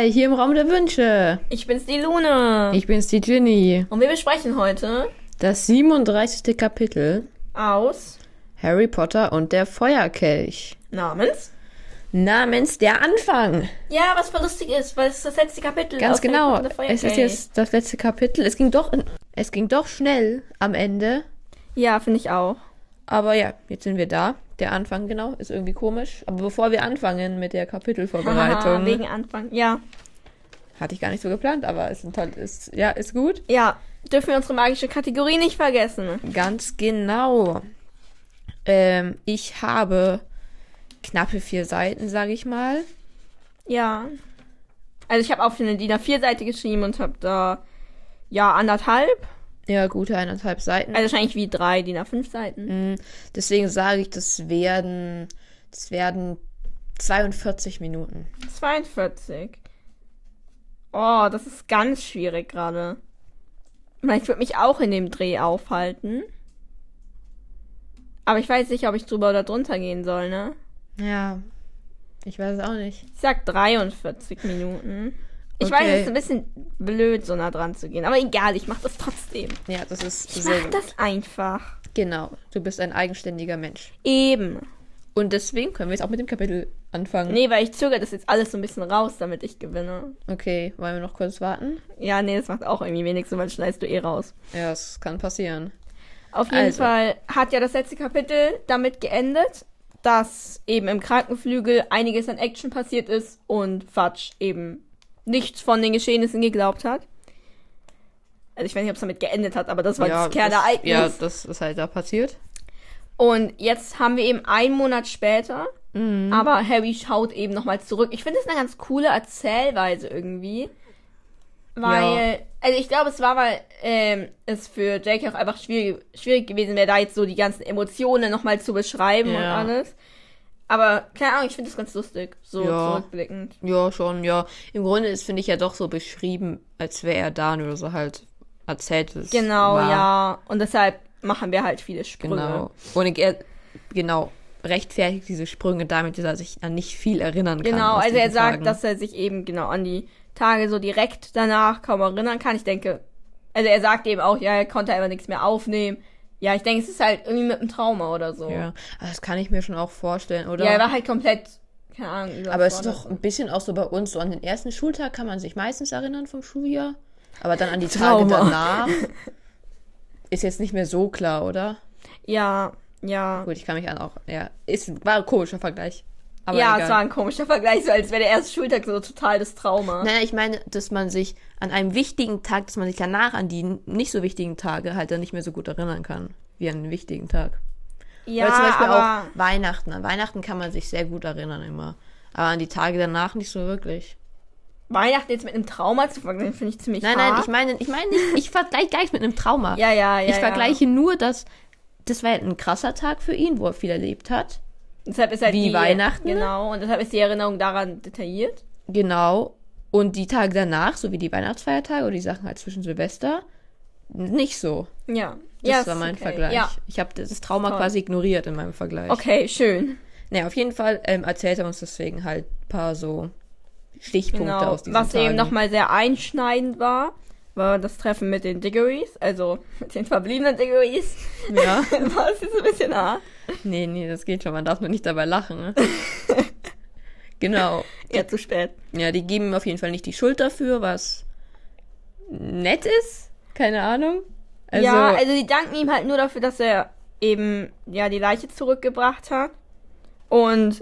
Hi, hier im Raum der Wünsche. Ich bin's, die Lune. Ich bin's, die Ginny. Und wir besprechen heute Das 37. Kapitel aus Harry Potter und der Feuerkelch. Namens Der Anfang. Ja, was voll lustig ist, weil es das letzte Kapitel Ganz aus genau. Harry Potter und der Es ist Feuerkelch. jetzt das letzte Kapitel. Es ging doch schnell am Ende. Ja, finde ich auch. Aber ja, jetzt sind wir da. Der Anfang, genau, ist irgendwie komisch. Aber bevor wir anfangen mit der Kapitelvorbereitung, Wegen Anfang, ja. hatte ich gar nicht so geplant, aber ist gut. Ja, dürfen wir unsere magische Kategorie nicht vergessen. Ganz genau. Ich habe knappe 4 Seiten, sage ich mal. Ja. Also ich habe auf eine DIN A4-Seite geschrieben und habe da, ja, 1,5. Ja, gute 1,5 Seiten. Also wahrscheinlich wie 3 DIN A5-Seiten. Deswegen sage ich, das werden 42 Minuten. 42. Oh, das ist ganz schwierig gerade. Ich würde mich auch in dem Dreh aufhalten. Aber ich weiß nicht, ob ich drüber oder drunter gehen soll, ne? Ja, ich weiß es auch nicht. Ich sag 43 Minuten. Ich Okay. weiß, es ist ein bisschen blöd, so nah dran zu gehen. Aber egal, ich mach das trotzdem. Ja, das ist Ich sehr mach gut. das einfach. Genau, du bist ein eigenständiger Mensch. Eben. Und deswegen können wir jetzt auch mit dem Kapitel anfangen. Nee, weil ich zögere das jetzt alles so ein bisschen raus, damit ich gewinne. Okay, wollen wir noch kurz warten? Ja, nee, das macht auch irgendwie wenig Sinn, weil schneidest du eh raus. Ja, das kann passieren. Auf jeden Also. Fall hat ja das letzte Kapitel damit geendet, dass eben im Krankenflügel einiges an Action passiert ist und Fudge eben nichts von den Geschehnissen geglaubt hat. Also ich weiß nicht, ob es damit geendet hat, aber das war das Kernereignis. Ja, das ist halt da passiert. Und jetzt haben wir eben einen Monat später, aber Harry schaut eben nochmal zurück. Ich finde es eine ganz coole Erzählweise irgendwie. Weil, also ich glaube, es war, weil es für J.K. auch einfach schwierig gewesen wäre, da jetzt so die ganzen Emotionen nochmal zu beschreiben und alles. Aber, keine Ahnung, ich finde das ganz lustig, so zurückblickend. Ja, schon, ja. Im Grunde ist, finde ich, ja doch so beschrieben, als wäre er da, nur so halt erzählt ist. Genau, war. ja. Und deshalb machen wir halt viele Sprünge. Genau. Und er, rechtfertigt diese Sprünge damit, dass er sich an nicht viel erinnern kann. Genau, aus also er diesen sagt, Tagen. dass er sich eben genau an die Tage so direkt danach kaum erinnern kann. Ich denke, also er sagt eben auch, ja, er konnte einfach nichts mehr aufnehmen. Ja, ich denke, es ist halt irgendwie mit einem Trauma oder so. Ja, aber das kann ich mir schon auch vorstellen, oder? Ja, er war halt komplett, keine Ahnung, überfordert. Aber es ist doch ein bisschen auch so bei uns, so an den ersten Schultag kann man sich meistens erinnern vom Schuljahr. Aber dann an die Tage Trauma. danach ist jetzt nicht mehr so klar, oder? Ja. Gut, ich kann mich auch, war ein komischer Vergleich. Aber Ja, egal. es war ein komischer Vergleich, so als wäre der erste Schultag so total das Trauma. Naja, ich meine, dass man sich an einem wichtigen Tag, dass man sich danach an die nicht so wichtigen Tage halt dann nicht mehr so gut erinnern kann, wie an den wichtigen Tag. Ja, Oder zum Beispiel aber auch Weihnachten. An Weihnachten kann man sich sehr gut erinnern immer. Aber an die Tage danach nicht so wirklich. Weihnachten jetzt mit einem Trauma zu vergleichen, finde ich ziemlich Nein, hart. ich meine nicht, ich vergleiche gar nicht mit einem Trauma. Ja. Ich vergleiche nur, dass das war ein krasser Tag für ihn, wo er viel erlebt hat. Deshalb ist halt Wie die Weihnachten. Genau, und deshalb ist die Erinnerung daran detailliert. Genau. Und die Tage danach, so wie die Weihnachtsfeiertage oder die Sachen halt zwischen Silvester, nicht so. Ja. Das war mein Vergleich. Ja. Ich habe das Trauma Toll. quasi ignoriert in meinem Vergleich. Okay, schön. Naja, auf jeden Fall erzählt er uns deswegen halt ein paar so Stichpunkte Genau. aus diesen Was Tagen. eben nochmal sehr einschneidend war das Treffen mit den Diggories, also mit den verbliebenen Diggories. Ja. War es jetzt ein bisschen hart. Nee, das geht schon. Man darf nur nicht dabei lachen. Ne? Genau. Ja, zu spät. Ja, die geben ihm auf jeden Fall nicht die Schuld dafür, was nett ist. Keine Ahnung. Also die danken ihm halt nur dafür, dass er eben, ja, die Leiche zurückgebracht hat. Und,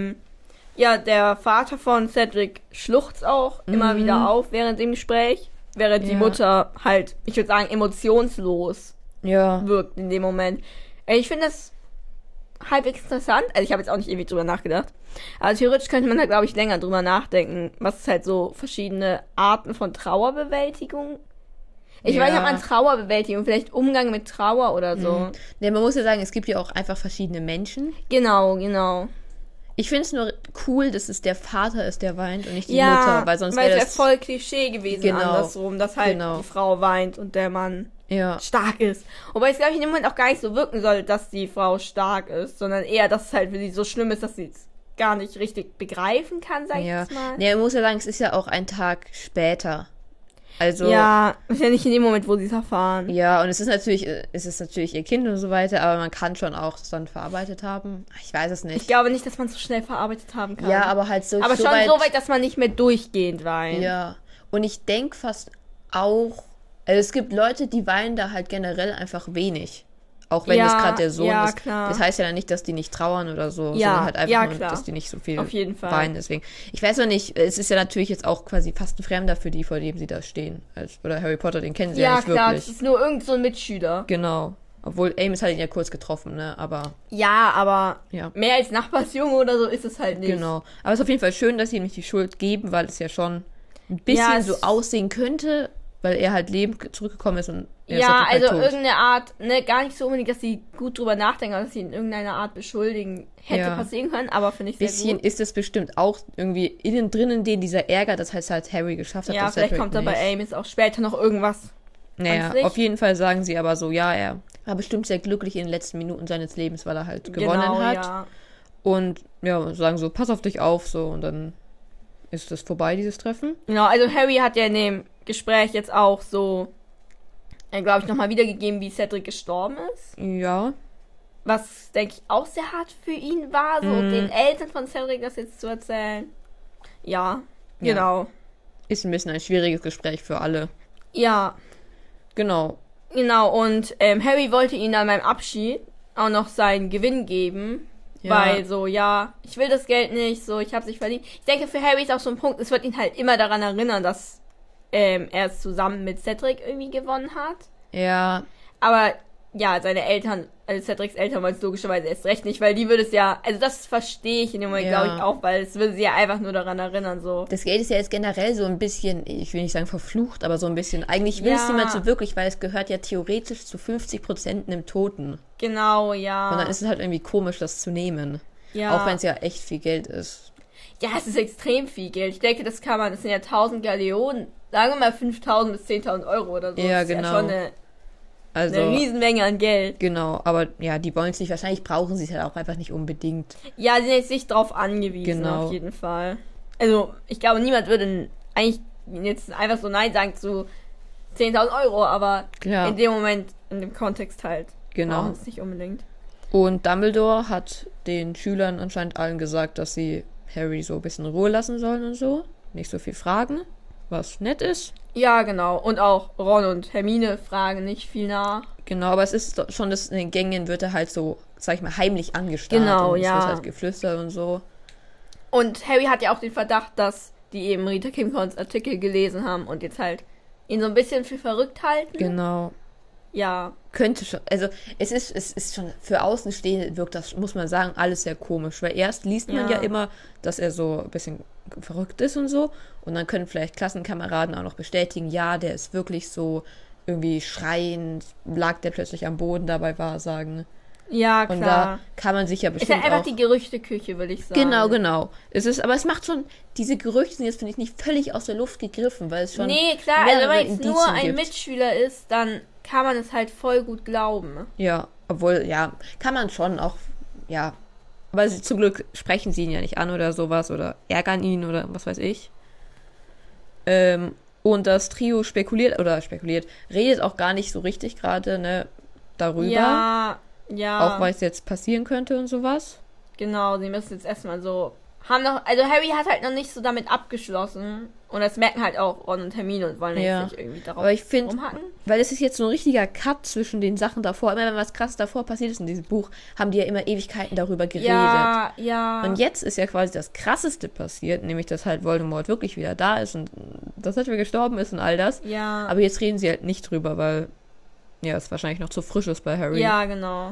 der Vater von Cedric schluchzt auch immer wieder auf während dem Gespräch. Während die Mutter halt, ich würde sagen, emotionslos ja. wirkt in dem Moment. Ich finde das halbwegs interessant. Also ich habe jetzt auch nicht ewig drüber nachgedacht. Aber theoretisch könnte man da, glaube ich, länger drüber nachdenken, was es halt so verschiedene Arten von Trauerbewältigung. Ich weiß nicht, ob man Trauerbewältigung, vielleicht Umgang mit Trauer oder so. Nee, man muss ja sagen, es gibt ja auch einfach verschiedene Menschen. Genau. Ich finde es nur cool, dass es der Vater ist, der weint und nicht die Ja, Mutter, weil sonst weil wäre es das wäre voll Klischee gewesen andersrum, dass halt die Frau weint und der Mann stark ist. Wobei es, glaube ich, in dem Moment auch gar nicht so wirken soll, dass die Frau stark ist, sondern eher, dass es halt für sie so schlimm ist, dass sie es gar nicht richtig begreifen kann, sag ich Ja. jetzt mal. Nee, man muss ja sagen, es ist ja auch ein Tag später. Also. Ja, ist ja nicht in dem Moment, wo sie es erfahren. Ja, und es ist natürlich ihr Kind und so weiter, aber man kann schon auch das dann verarbeitet haben. Ich weiß es Ich nicht. glaube nicht, dass man es so schnell verarbeitet haben kann. Ja, aber halt so aber schon so weit, dass man nicht mehr durchgehend weint. Ja, und ich denke fast auch, also es gibt Leute, die weinen da halt generell einfach wenig. Auch wenn Ja, es gerade der Sohn ja, ist. klar. Das heißt ja dann nicht, dass die nicht trauern oder so, Ja, sondern halt einfach ja, nur, klar. dass die nicht so viel Auf jeden Fall. weinen. Deswegen. Ich weiß noch nicht, es ist ja natürlich jetzt auch quasi fast ein Fremder für die, vor dem sie da stehen. Oder Harry Potter, den kennen sie ja, Ja, nicht klar, wirklich. das ist nur irgend so ein Mitschüler. Genau. Obwohl Amos hat ihn ja kurz getroffen, ne? Aber Ja, aber ja. mehr als Nachbarsjunge oder so ist es halt nicht. Genau. Aber es ist auf jeden Fall schön, dass sie ihm nicht die Schuld geben, weil es ja schon ein bisschen Ja, so aussehen könnte, weil er halt lebend zurückgekommen ist und er ist Ja, halt also tot. irgendeine Art, ne, gar nicht so unbedingt, dass sie gut drüber nachdenken, oder dass sie in irgendeiner Art beschuldigen hätte Ja. passieren können, aber finde ich sehr Bisschen gut. ist es bestimmt auch irgendwie innen drinnen den dieser Ärger, das heißt halt Harry geschafft hat. Ja, das vielleicht Cedric kommt da bei nicht. Amos auch später noch irgendwas. Naja, ans Licht. auf jeden Fall sagen sie aber so, ja, er war bestimmt sehr glücklich in den letzten Minuten seines Lebens, weil er halt gewonnen hat. Ja. Und ja, sagen so, pass auf dich auf, so, und dann ist es vorbei, dieses Treffen. Genau, also Harry hat ja in dem Gespräch jetzt auch so, glaube ich, nochmal wiedergegeben, wie Cedric gestorben ist. Ja, Was, denke ich, auch sehr hart für ihn war, so den Eltern von Cedric das jetzt zu erzählen. Ja, Ja. genau. ist ein bisschen ein schwieriges Gespräch für alle. Ja, Genau. genau. Und Harry wollte ihm dann beim Abschied auch noch seinen Gewinn geben. Ja. Weil so, ja, ich will das Geld nicht, so, ich hab's nicht verdient. Ich denke, für Harry ist auch so ein Punkt, es wird ihn halt immer daran erinnern, dass er es zusammen mit Cedric irgendwie gewonnen hat. Ja, Aber ja, seine Eltern, also Cedrics Eltern wollen es logischerweise erst recht nicht, weil die würde es ja, also das verstehe ich in dem Moment, Ja. glaube ich, auch, weil es würde sie ja einfach nur daran erinnern, so. das Geld ist ja jetzt generell so ein bisschen, ich will nicht sagen verflucht, aber so ein bisschen, eigentlich will es Ja. niemand so wirklich, weil es gehört ja theoretisch zu 50% einem Toten. Genau, ja. Und dann ist es halt irgendwie komisch, das zu nehmen. ja. Auch wenn es ja echt viel Geld ist. Ja, es ist extrem viel Geld. Ich denke, das sind ja 1000 Galeonen, sagen wir mal 5.000 bis 10.000 Euro oder so. Ja, das ist genau. ja schon eine Also, Riesenmenge an Geld. genau, aber ja, die wollen es nicht, wahrscheinlich brauchen sie es halt auch einfach nicht unbedingt. Ja, die sind jetzt nicht drauf angewiesen, Genau. auf jeden Fall. Also, ich glaube, niemand würde eigentlich jetzt einfach so Nein sagen zu 10.000 Euro, aber Klar. in dem Moment, in dem Kontext halt, Genau. brauchen es nicht unbedingt. Und Dumbledore hat den Schülern anscheinend allen gesagt, dass sie Harry so ein bisschen in Ruhe lassen sollen und so. Nicht so viel fragen, was nett ist. Ja, genau. Und auch Ron und Hermine fragen nicht viel nach. Genau, aber es ist doch schon, dass in den Gängen wird er halt so, sag ich mal, heimlich angestarrt. Genau, und es ja. wird halt geflüstert und so. Und Harry hat ja auch den Verdacht, dass die eben Rita Kimcorns Artikel gelesen haben und jetzt halt ihn so ein bisschen für verrückt halten. Genau. Ja, Könnte schon, also es ist schon, für Außenstehende wirkt das, muss man sagen, alles sehr komisch. Weil erst liest man ja Ja. immer, dass er so ein bisschen verrückt ist und so. Und dann können vielleicht Klassenkameraden auch noch bestätigen, ja, der ist wirklich so irgendwie schreiend, lag der plötzlich am Boden, dabei Wahrsagen. ja, Und klar. da kann man sich ja Ist bestimmt ja einfach auch... die Gerüchteküche, würde ich sagen. Genau, genau. Aber es macht schon, diese Gerüchte sind jetzt, finde ich, nicht völlig aus der Luft gegriffen, weil es schon Nee, klar, also mehrere wenn es nur Indizien ein gibt. Mitschüler ist, dann kann man es halt voll gut glauben. Ja, obwohl, ja, kann man schon auch, ja. Aber zum Glück sprechen sie ihn ja nicht an oder sowas oder ärgern ihn oder was weiß ich. Und das Trio spekuliert, redet auch gar nicht so richtig gerade, ne, darüber. Ja, ja. Auch was jetzt passieren könnte und sowas. Genau, sie müssen jetzt erstmal so. Also Harry hat halt noch nicht so damit abgeschlossen. Und das merken halt auch Ron und Hermine und wollen Ja. jetzt nicht irgendwie darauf Aber ich finde, rumhacken. weil es ist jetzt so ein richtiger Cut zwischen den Sachen davor. Immer wenn was krass davor passiert ist in diesem Buch, haben die ja immer Ewigkeiten darüber geredet. Ja, ja. Und jetzt ist ja quasi das Krasseste passiert, nämlich dass halt Voldemort wirklich wieder da ist und dass er gestorben ist und all das. Ja. Aber jetzt reden sie halt nicht drüber, weil ja, es wahrscheinlich noch zu frisch ist bei Harry. Ja, genau.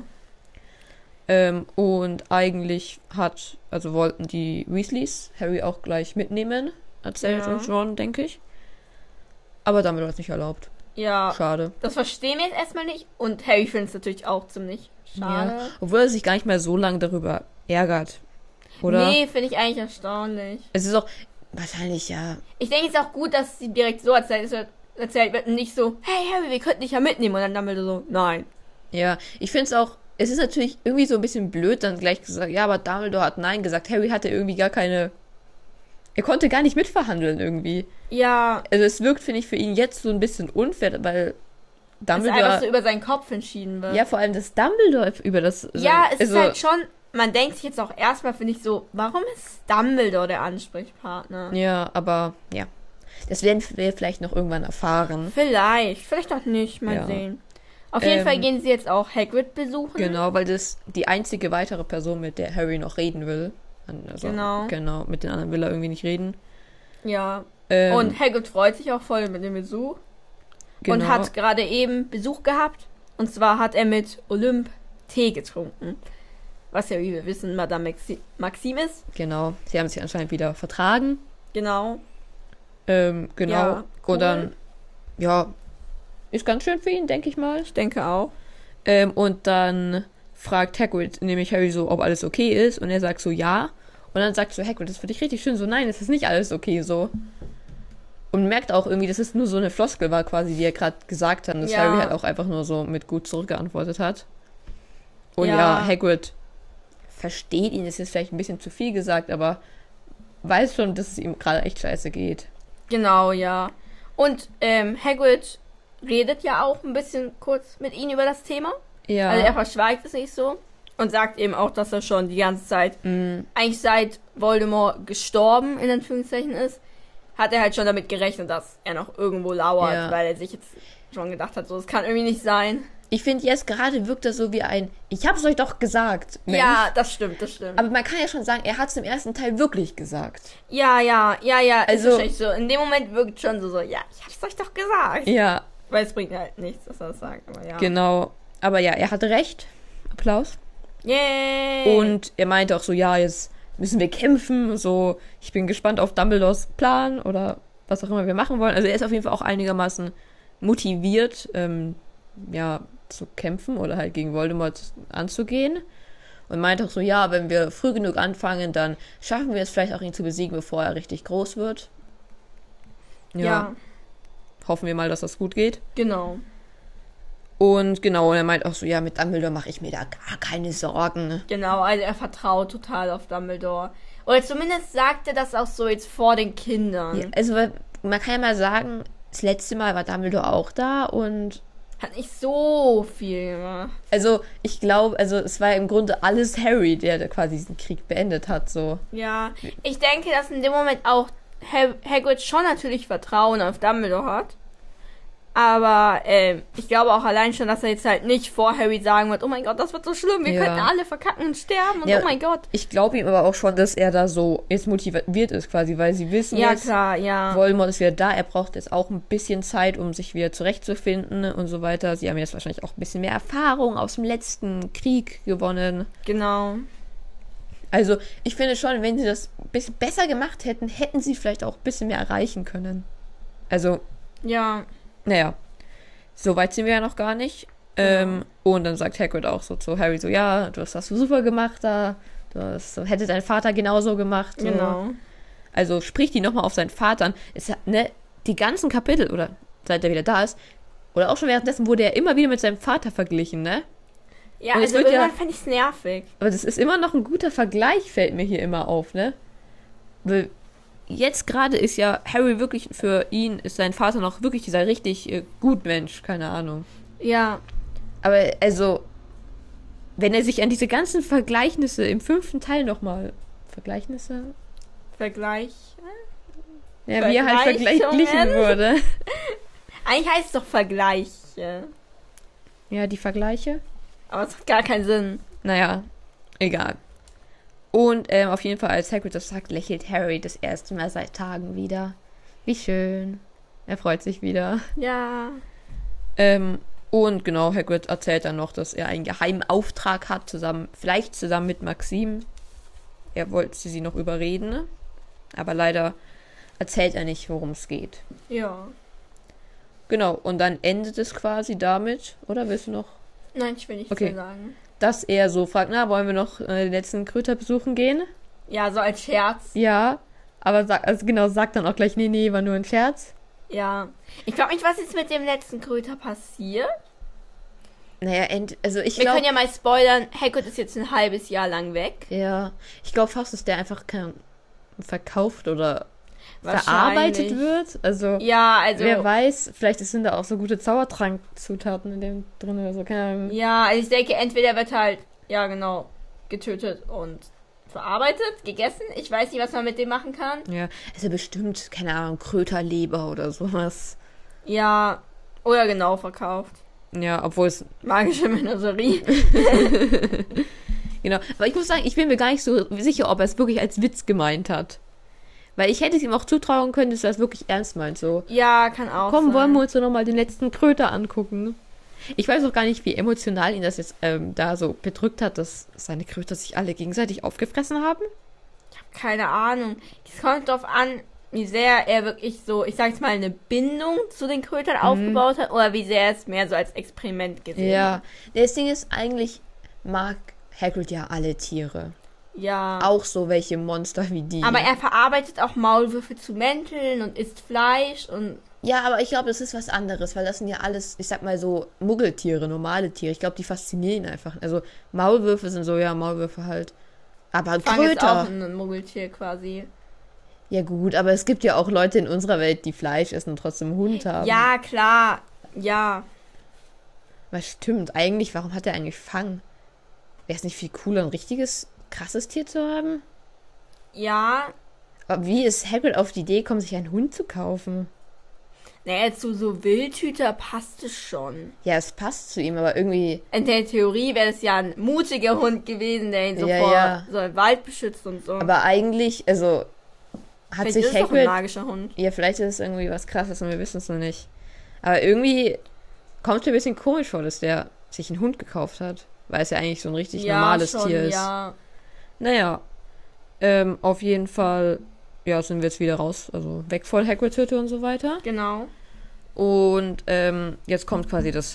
Und eigentlich wollten die Weasleys Harry auch gleich mitnehmen, erzählt Ja. uns Ron, denke ich. Aber damit war es nicht erlaubt. Ja. Schade. Das verstehen wir jetzt erstmal nicht. Und Harry findet es natürlich auch ziemlich schade. Ja. Obwohl er sich gar nicht mehr so lange darüber ärgert. Oder? Nee, finde ich eigentlich erstaunlich. Es ist auch wahrscheinlich, ja. Ich denke, es ist auch gut, dass sie direkt so erzählt wird und nicht so, hey Harry, wir könnten dich ja mitnehmen. Und dann Dumbledore so, nein. Ja, ich finde es auch, es ist natürlich irgendwie so ein bisschen blöd, dann gleich gesagt, ja, aber Dumbledore hat Nein gesagt. Harry hatte irgendwie gar keine... Er konnte gar nicht mitverhandeln irgendwie. Ja. Also es wirkt, finde ich, für ihn jetzt so ein bisschen unfair, weil Dumbledore... Es einfach so über seinen Kopf entschieden wird. Ja, vor allem, dass Dumbledore über das... Ja, es ist halt schon... Man denkt sich jetzt auch erstmal, finde ich so, warum ist Dumbledore der Ansprechpartner? Ja, aber ja. Das werden wir vielleicht noch irgendwann erfahren. Vielleicht auch nicht, mal sehen. Auf jeden Fall gehen sie jetzt auch Hagrid besuchen. Genau, weil das die einzige weitere Person, mit der Harry noch reden will. Also, genau, mit den anderen will er irgendwie nicht reden. Ja. Und Hagrid freut sich auch voll mit dem Besuch. Genau. Und hat gerade eben Besuch gehabt. Und zwar hat er mit Olymp Tee getrunken. Was ja, wie wir wissen, Madame Maxime ist. Genau, sie haben sich anscheinend wieder vertragen. Genau. Genau. Ja, cool. Und dann, ja, ist ganz schön für ihn, denke ich mal. Ich denke auch. Und dann fragt Hagrid nämlich Harry so, ob alles okay ist. Und er sagt so, ja. Und dann sagt so Hagrid, das ist für dich richtig schön. So, nein, es ist nicht alles okay so. Und merkt auch irgendwie, dass es nur so eine Floskel war quasi, die er gerade gesagt hat. Und dass Harry halt auch einfach nur so mit gut zurückgeantwortet hat. Und ja, Hagrid versteht ihn, ist jetzt vielleicht ein bisschen zu viel gesagt, aber weiß schon, dass es ihm gerade echt scheiße geht. Genau, ja. Und Hagrid redet ja auch ein bisschen kurz mit ihm über das Thema. Ja. Also er verschweigt es nicht so. Und sagt eben auch, dass er schon die ganze Zeit, eigentlich seit Voldemort gestorben, in Anführungszeichen ist, hat er halt schon damit gerechnet, dass er noch irgendwo lauert, weil er sich jetzt schon gedacht hat, so, das kann irgendwie nicht sein. Ich finde, jetzt gerade wirkt das so wie ein, ich hab's euch doch gesagt, Mensch. Ja, das stimmt. Aber man kann ja schon sagen, er hat's im ersten Teil wirklich gesagt. Ja, also, ist wahrscheinlich so. In dem Moment wirkt schon so, ja, ich hab's euch doch gesagt. Ja. Weil es bringt halt nichts, dass er das sagt, aber ja. Genau. Aber ja, er hatte recht. Applaus. Yay! Und er meinte auch so, ja, jetzt müssen wir kämpfen, so, ich bin gespannt auf Dumbledores Plan oder was auch immer wir machen wollen. Also er ist auf jeden Fall auch einigermaßen motiviert, zu kämpfen oder halt gegen Voldemort anzugehen. Und meinte auch so, ja, wenn wir früh genug anfangen, dann schaffen wir es vielleicht auch, ihn zu besiegen, bevor er richtig groß wird. Ja. Hoffen wir mal, dass das gut geht. Genau. Und er meint auch so, ja, mit Dumbledore mache ich mir da gar keine Sorgen. Genau, also er vertraut total auf Dumbledore. Oder zumindest sagt er das auch so jetzt vor den Kindern. Ja, also man kann ja mal sagen, das letzte Mal war Dumbledore auch da und hat nicht so viel gemacht. Also, ich glaube, es war im Grunde alles Harry, der quasi diesen Krieg beendet hat, so. Ja, ich denke, dass in dem Moment auch Hagrid schon natürlich Vertrauen auf Dumbledore hat. Aber ich glaube auch allein schon, dass er jetzt halt nicht vor Harry sagen wird, oh mein Gott, das wird so schlimm, wir könnten alle verkacken und sterben und oh mein Gott. Ich glaube ihm aber auch schon, dass er da so jetzt motiviert ist quasi, weil sie wissen jetzt, klar, ja. Voldemort ist wieder da, er braucht jetzt auch ein bisschen Zeit, um sich wieder zurechtzufinden und so weiter. Sie haben jetzt wahrscheinlich auch ein bisschen mehr Erfahrung aus dem letzten Krieg gewonnen. Genau. Also, ich finde schon, wenn sie das ein bisschen besser gemacht hätten, hätten sie vielleicht auch ein bisschen mehr erreichen können. Also, ja. Naja, so weit sind wir ja noch gar nicht. Und dann sagt Hagrid auch so zu Harry so, ja, das hast du super gemacht da. Das hätte dein Vater genauso gemacht. So. Genau. Also spricht die nochmal auf seinen Vater an. Die ganzen Kapitel, oder seit er wieder da ist, oder auch schon währenddessen wurde er immer wieder mit seinem Vater verglichen, ne? Ja, also irgendwann fand ich es nervig. Aber das ist immer noch ein guter Vergleich, fällt mir hier immer auf, ne? Weil jetzt gerade ist ja Harry wirklich, für ihn ist sein Vater noch wirklich dieser richtig Gutmensch, keine Ahnung. Ja. Aber also, wenn er sich an diese ganzen Vergleichnisse im 5. Teil nochmal... Vergleich? Ja, wie er halt verglichen wurde. Eigentlich heißt es doch Vergleiche. Ja, die Vergleiche. Aber es hat gar keinen Sinn. Naja, egal. Und auf jeden Fall, als Hagrid das sagt, lächelt Harry das erste Mal seit Tagen wieder. Wie schön. Er freut sich wieder. Ja. Und genau, Hagrid erzählt dann noch, dass er einen geheimen Auftrag hat, vielleicht zusammen mit Maxime. Er wollte sie noch überreden, ne? Aber leider erzählt er nicht, worum es geht. Ja. Genau, und dann endet es quasi damit, oder willst du noch? Nein, ich will nicht viel sagen. Dass er so fragt, wollen wir noch den letzten Kröter besuchen gehen? Ja, so als Scherz. Ja, aber sagt dann auch gleich, nee, war nur ein Scherz. Ja. Ich glaube nicht, was jetzt mit dem letzten Kröter passiert. Naja, also ich Wir glaube... können ja mal spoilern, Hagrid ist jetzt ein halbes Jahr lang weg. Ja, ich glaube fast, dass der einfach verkauft oder verarbeitet wird. Also, ja, also wer weiß, vielleicht sind da auch so gute Zaubertrankzutaten in dem drin oder so. Keine Ahnung. ja, also ich denke, entweder wird halt, ja genau, getötet und verarbeitet, gegessen. Ich weiß nicht, was man mit dem machen kann. Ja, also bestimmt, keine Ahnung, Kröterleber oder sowas. Ja, oder genau verkauft. Ja, obwohl es... Magische Menagerie. Genau, aber ich muss sagen, ich bin mir gar nicht so sicher, ob er es wirklich als Witz gemeint hat. Weil ich hätte es ihm auch zutrauen können, dass er es wirklich ernst meint. So, Ja, kann auch komm, sein. wollen wir uns doch nochmal den letzten Kröter angucken. Ich weiß auch gar nicht, wie emotional ihn das jetzt da so bedrückt hat, dass seine Kröter sich alle gegenseitig aufgefressen haben. Keine Ahnung. Es kommt drauf an, wie sehr er wirklich so, ich sag jetzt mal, eine Bindung zu den Krötern aufgebaut hat oder wie sehr er es mehr so als Experiment gesehen hat. Ja, das Ding ist, eigentlich mag Hagrid ja alle Tiere. Ja. Auch so welche Monster wie die. Aber er verarbeitet auch Maulwürfe zu Mänteln und isst Fleisch und... Ja, aber ich glaube, das ist was anderes, weil das sind ja alles, ich sag mal so, Muggeltiere, normale Tiere. Ich glaube, die faszinieren ihn einfach. Also Maulwürfe sind so, ja, Maulwürfe halt. Aber Fang ist Kröter. auch ein Muggeltier quasi. Ja gut, aber es gibt ja auch Leute in unserer Welt, die Fleisch essen und trotzdem Hund haben. Ja, klar. Ja. Was stimmt, eigentlich, warum hat er eigentlich Fang? Wäre es nicht viel cooler, ein richtiges, krasses Tier zu haben? Ja. Aber wie ist Hagrid auf die Idee gekommen, sich einen Hund zu kaufen? Naja, zu so Wildhüter passt es schon. Ja, es passt zu ihm, aber irgendwie... In der Theorie wäre es ja ein mutiger Hund gewesen, der ihn so Ja, vor ja. so einem Wald beschützt und so. Aber eigentlich, also... Hat Vielleicht sich ist es doch ein Hagrid... magischer Hund. Ja, vielleicht ist es irgendwie was Krasses und wir wissen es noch nicht. Aber irgendwie kommt es mir ein bisschen komisch vor, dass der sich einen Hund gekauft hat. Weil es ja eigentlich so ein richtig normales schon, Tier ist. Ja. Naja, auf jeden Fall, ja, sind wir jetzt wieder raus. Also weg von Hagrids Hütte und so weiter. Genau. Und jetzt kommt quasi das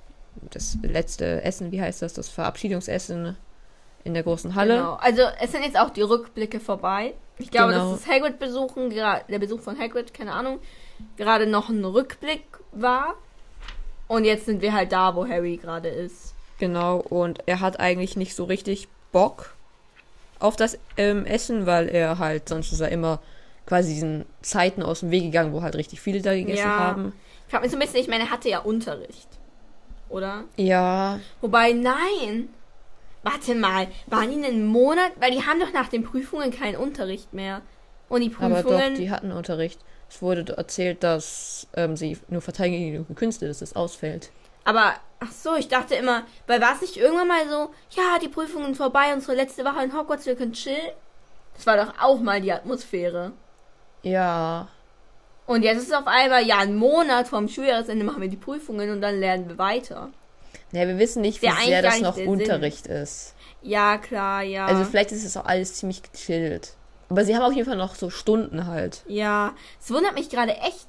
letzte Essen, wie heißt das? Das Verabschiedungsessen in der großen Halle. Genau. Also es sind jetzt auch die Rückblicke vorbei. Ich glaube, Genau. dass das Hagrid-Besuchen, der Besuch von Hagrid, keine Ahnung, gerade noch ein Rückblick war. Und jetzt sind wir halt da, wo Harry gerade ist. Genau, und er hat eigentlich nicht so richtig Bock auf das Essen, weil er halt, sonst ist er immer quasi diesen Zeiten aus dem Weg gegangen, wo halt richtig viele da gegessen haben. Ich frage mich so ein bisschen, ich meine, er hatte ja Unterricht. Oder? Ja, Wobei, nein. Warte mal, waren die einen Monat? Weil die haben doch nach den Prüfungen keinen Unterricht mehr. Und die aber Prüfungen... doch, die hatten Unterricht. Es wurde erzählt, dass sie nur Verteidigung gegen Künste, dass das ausfällt. Aber, ach so, ich dachte immer, weil war es nicht irgendwann mal so, ja, die Prüfungen sind vorbei, unsere letzte Woche in Hogwarts, wir können chillen? Das war doch auch mal die Atmosphäre. Ja, Und jetzt ist es auf einmal, ja, ein Monat vom Schuljahresende machen wir die Prüfungen und dann lernen wir weiter. ja, wir wissen nicht, wie Ist ja sehr eigentlich das gar noch nicht der Sinn. Unterricht ist. Ja, klar, ja. Also vielleicht ist es auch alles ziemlich gechillt. Aber sie haben auf jeden Fall noch so Stunden halt. Ja, es wundert mich gerade echt.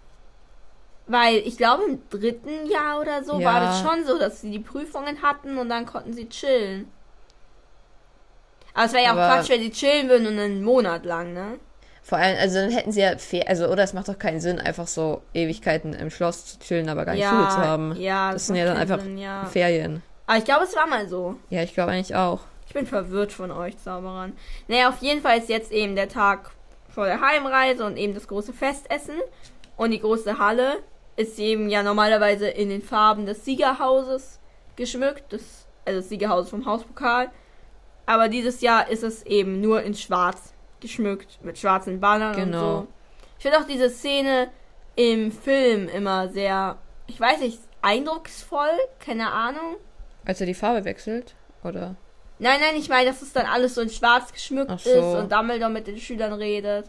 Weil ich glaube, im 3. Jahr oder so Ja. war das schon so, dass sie die Prüfungen hatten und dann konnten sie chillen. Aber es wäre ja auch Aber- Quatsch, wenn sie chillen würden und einen Monat lang, ne? Vor allem, also dann hätten sie ja, oder es macht doch keinen Sinn, einfach so Ewigkeiten im Schloss zu chillen, aber gar nicht Schule zu haben. Ja, Das sind ja macht dann keinen einfach Sinn, ja. Ferien. Aber ich glaube, es war mal so. Ja, ich glaube eigentlich auch. Ich bin verwirrt von euch Zauberern. Naja, auf jeden Fall ist jetzt eben der Tag vor der Heimreise und eben das große Festessen. Und die große Halle ist eben ja normalerweise in den Farben des Siegerhauses geschmückt. Also des Siegerhauses vom Hauspokal. Aber dieses Jahr ist es eben nur in schwarz geschmückt. Mit schwarzen Bannern Genau. und so. Ich finde auch diese Szene im Film immer sehr, ich weiß nicht, eindrucksvoll. Keine Ahnung. Als er die Farbe wechselt, oder? Nein, ich meine, dass es dann alles so in schwarz geschmückt Ach so. ist und Dumbledore mit den Schülern redet.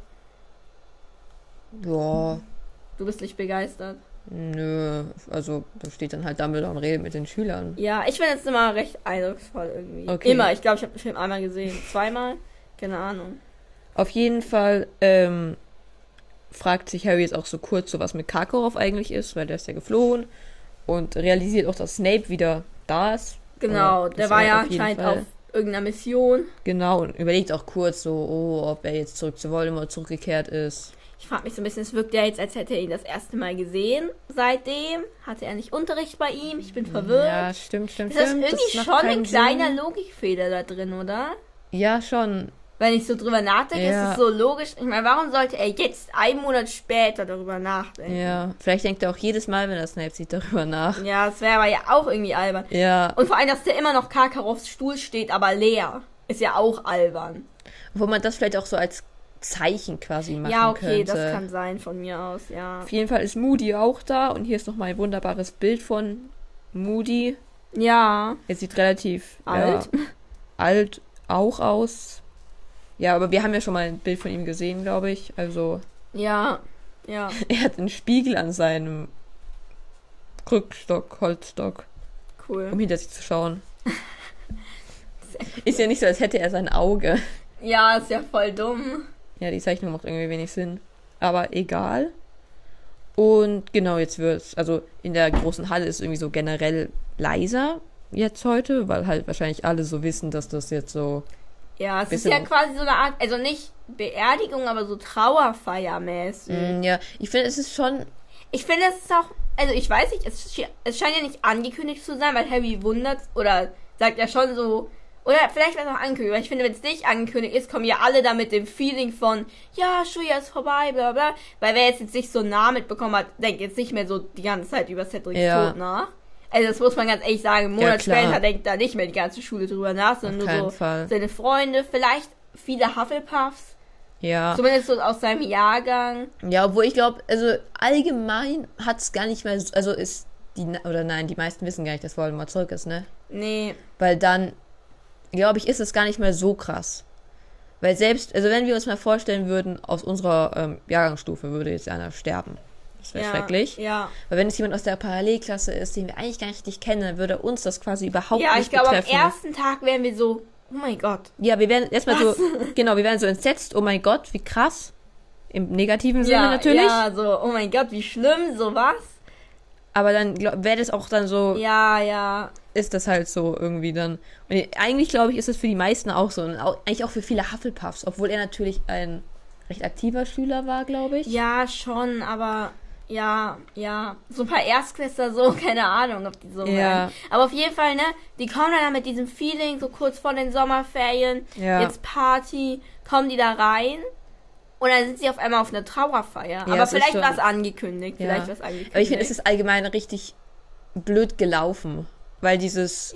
Ja, Du bist nicht begeistert. nö. Also, da steht dann halt Dumbledore und redet mit den Schülern. Ja, ich finde es immer recht eindrucksvoll irgendwie. Okay. Immer. Ich glaube, ich habe den Film einmal gesehen. Zweimal? Keine Ahnung. Auf jeden Fall fragt sich Harry jetzt auch so kurz, so was mit Karkaroff eigentlich ist, weil der ist ja geflohen und realisiert auch, dass Snape wieder da ist. Genau, Oder der ist war er ja auf jeden anscheinend Fall. auf irgendeiner Mission. Genau, und überlegt auch kurz so, ob er jetzt zurück zu Voldemort zurückgekehrt ist. Ich frage mich so ein bisschen, es wirkt ja jetzt, als hätte er ihn das erste Mal gesehen. Seitdem hatte er nicht Unterricht bei ihm. Ich bin verwirrt. Ja, stimmt. Ist das irgendwie schon ein kleiner Logikfehler da drin, oder? Ja, schon. Wenn ich so drüber nachdenke, ist es so logisch. Ich meine, warum sollte er jetzt 1 Monat später darüber nachdenken? Ja, vielleicht denkt er auch jedes Mal, wenn er Snape sieht, darüber nach. Ja, das wäre aber ja auch irgendwie albern. Ja. Und vor allem, dass der immer noch Karkaroffs Stuhl steht, aber leer. Ist ja auch albern. Wo man das vielleicht auch so als Zeichen quasi machen könnte. Ja, okay, das kann sein von mir aus, ja. Auf jeden Fall ist Moody auch da und hier ist nochmal ein wunderbares Bild von Moody. Ja. Er sieht relativ alt. Ja, alt auch aus. Ja, aber wir haben ja schon mal ein Bild von ihm gesehen, glaube ich. Also. Ja. Er hat einen Spiegel an seinem Krückstock, Holzstock. Cool. Um hinter sich zu schauen. Ist ja nicht so, als hätte er sein Auge. Ja, ist ja voll dumm. Ja, die Zeichnung macht irgendwie wenig Sinn. Aber egal. Und genau, jetzt wird's, also in der großen Halle ist irgendwie so generell leiser jetzt heute, weil halt wahrscheinlich alle so wissen, dass das jetzt so... Ja, es ist ja quasi so eine Art, also nicht Beerdigung, aber so Trauerfeiermäßig. Ja, ich finde, es ist schon... Ich finde, es ist auch, also ich weiß nicht, es scheint ja nicht angekündigt zu sein, weil Harry wundert, oder sagt ja schon so, oder vielleicht wird es auch angekündigt, weil ich finde, wenn es nicht angekündigt ist, kommen ja alle da mit dem Feeling von, ja, Schuljahr ist vorbei, bla bla, weil wer jetzt nicht so nah mitbekommen hat, denkt jetzt nicht mehr so die ganze Zeit über Cedrics Tod nach. Also das muss man ganz ehrlich sagen, einen Monat später denkt da nicht mehr die ganze Schule drüber nach, sondern nur so seine Freunde, vielleicht viele Hufflepuffs. Ja. Zumindest so aus seinem Jahrgang. Ja, obwohl ich glaube, also allgemein hat es gar nicht mehr, also ist die meisten wissen gar nicht, dass Voldemort zurück ist, ne? Nee. Weil dann, glaube ich, ist es gar nicht mehr so krass. Weil selbst, also wenn wir uns mal vorstellen würden, aus unserer Jahrgangsstufe würde jetzt einer sterben. Das wäre schrecklich. Ja. Weil wenn es jemand aus der Parallelklasse ist, den wir eigentlich gar nicht richtig kennen, dann würde uns das quasi überhaupt nicht betreffen. Ja, ich glaube, am ersten Tag wären wir so, oh mein Gott. Ja, wir werden erstmal so, genau, wir werden so entsetzt, oh mein Gott, wie krass. Im negativen Sinne natürlich. Ja, so, oh mein Gott, wie schlimm, sowas. Aber dann wäre das auch dann so. Ja. Ist das halt so irgendwie dann. Und eigentlich, glaube ich, ist das für die meisten auch so. Und eigentlich auch für viele Hufflepuffs, obwohl er natürlich ein recht aktiver Schüler war, glaube ich. Ja, schon, aber ja. So ein paar Erstklässler so, keine Ahnung, ob die so werden. Aber auf jeden Fall, ne, die kommen dann mit diesem Feeling, so kurz vor den Sommerferien, jetzt Party, kommen die da rein. Und dann sind sie auf einmal auf einer Trauerfeier. Ja, aber vielleicht war es angekündigt. Aber ich finde, es ist allgemein richtig blöd gelaufen. Weil dieses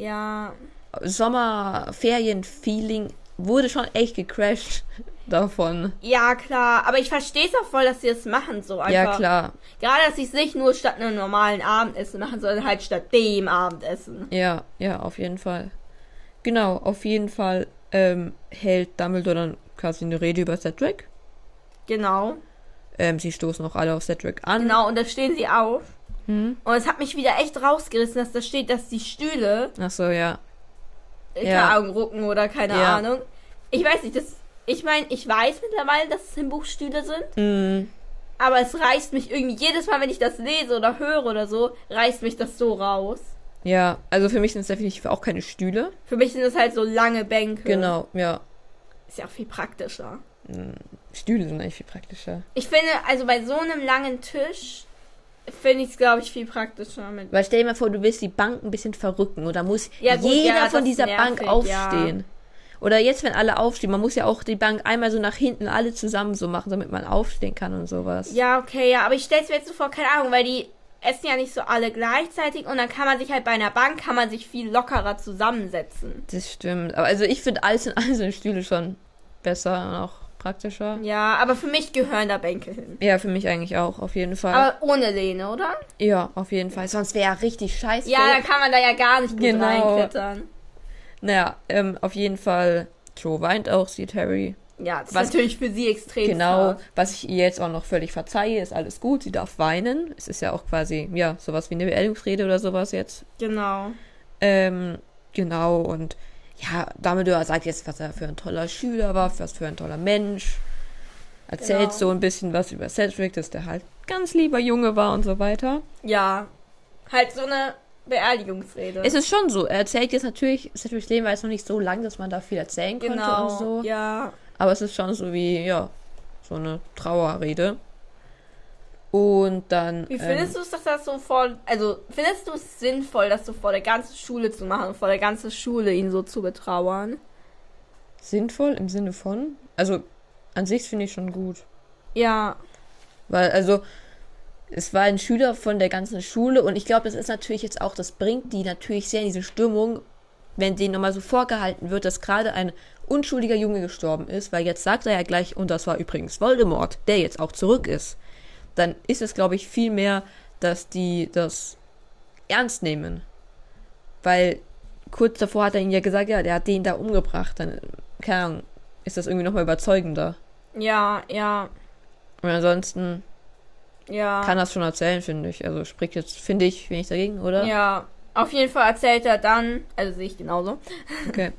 Sommerferien-Feeling wurde schon echt gecrashed davon. Ja, klar. Aber ich verstehe es auch voll, dass sie es machen so einfach. Ja, klar. Gerade, dass sie es nicht nur statt einem normalen Abendessen machen, sondern halt statt dem Abendessen. Ja, auf jeden Fall. Genau, auf jeden Fall hält Dumbledore dann quasi eine Rede über Cedric. Genau. Sie stoßen auch alle auf Cedric an. Genau, und da stehen sie auf. Und es hat mich wieder echt rausgerissen, dass da steht, dass die Stühle... Ach so, ja. Keine Ahnung, rucken oder keine Ahnung. Ich weiß nicht, ich meine, ich weiß mittlerweile, dass es im Buch Stühle sind. Aber es reißt mich irgendwie, jedes Mal, wenn ich das lese oder höre oder so, reißt mich das so raus. Ja, also für mich sind es definitiv auch keine Stühle. Für mich sind es halt so lange Bänke. Genau, ja. Ist ja auch viel praktischer. Stühle sind eigentlich viel praktischer. Ich finde, also bei so einem langen Tisch finde ich es, glaube ich, viel praktischer. Weil stell dir mal vor, du willst die Bank ein bisschen verrücken oder muss jeder von dieser Bank aufstehen. Ja. Oder jetzt, wenn alle aufstehen, man muss ja auch die Bank einmal so nach hinten alle zusammen so machen, damit man aufstehen kann und sowas. Ja, okay, aber ich stelle es mir jetzt so vor, keine Ahnung, weil die essen ja nicht so alle gleichzeitig und dann kann man sich halt bei einer Bank, viel lockerer zusammensetzen. Das stimmt. Aber also ich finde alles in einzelnen Stühle schon besser und auch praktischer. Ja, aber für mich gehören da Bänke hin. Ja, für mich eigentlich auch, auf jeden Fall. Aber ohne Lehne, oder? Ja, auf jeden Fall. Sonst wäre ja richtig scheiße. Ja, dann kann man da ja gar nicht gut reinklettern. Naja, auf jeden Fall, Cho weint auch, sieht Harry. Ja, das ist natürlich für sie extrem genau, hart. Was ich ihr jetzt auch noch völlig verzeihe, ist alles gut, sie darf weinen. Es ist ja auch quasi, sowas wie eine Beerdigungsrede oder sowas jetzt. Genau. Genau, und Dumbledore sagt jetzt, was er für ein toller Schüler war, was für ein toller Mensch. Erzählt so ein bisschen was über Cedric, dass der halt ganz lieber Junge war und so weiter. Ja, halt so eine Beerdigungsrede. Es ist schon so. Er erzählt jetzt natürlich, Cedrics Leben war jetzt noch nicht so lang, dass man da viel erzählen konnte und so. Ja. Aber es ist schon so wie, so eine Trauerrede. Und dann... Wie findest du es, dass das so findest du es sinnvoll, das so vor der ganzen Schule zu machen und vor der ganzen Schule ihn so zu betrauern? Sinnvoll im Sinne von? Also, an sich finde ich schon gut. Ja. Weil, also, es war ein Schüler von der ganzen Schule und ich glaube, das ist natürlich jetzt auch, das bringt die natürlich sehr in diese Stimmung, wenn denen nochmal so vorgehalten wird, dass gerade ein unschuldiger Junge gestorben ist, weil jetzt sagt er ja gleich, und das war übrigens Voldemort, der jetzt auch zurück ist. Dann ist es, glaube ich, viel mehr, dass die das ernst nehmen. Weil kurz davor hat er ihnen ja gesagt, ja, der hat den da umgebracht. Dann, keine Ahnung, ist das irgendwie nochmal überzeugender. Ja, ja. Und ansonsten Ja. kann das schon erzählen, finde ich. Also spricht jetzt, finde ich, wenig dagegen, oder? Ja. Auf jeden Fall erzählt er dann, also sehe ich genauso. Okay.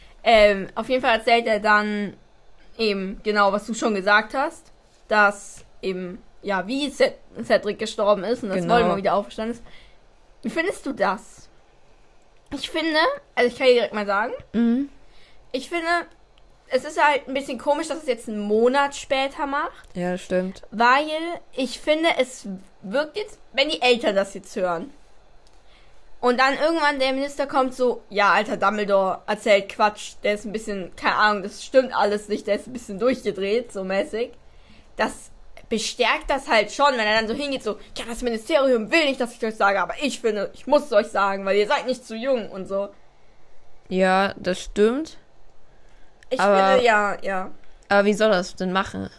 Auf jeden Fall erzählt er dann eben genau, was du schon gesagt hast, dass eben, ja, wie Cedric gestorben ist und dass Genau. Voldemort wieder auferstanden ist. Wie findest du das? Ich finde, also ich kann dir direkt mal sagen, Mhm. ich finde, es ist halt ein bisschen komisch, dass es jetzt einen Monat später macht, Ja, das stimmt. weil ich finde, es wirkt jetzt, wenn die Eltern das jetzt hören und dann irgendwann der Minister kommt so, ja, alter Dumbledore erzählt Quatsch, der ist ein bisschen, keine Ahnung, das stimmt alles nicht, der ist ein bisschen durchgedreht, so mäßig. Das bestärkt das halt schon, wenn er dann so hingeht, so, ja, das Ministerium will nicht, dass ich euch sage, aber ich finde, ich muss es euch sagen, weil ihr seid nicht zu jung und so. Ja, das stimmt. Ich Aber- finde, ja. Aber wie soll das denn machen?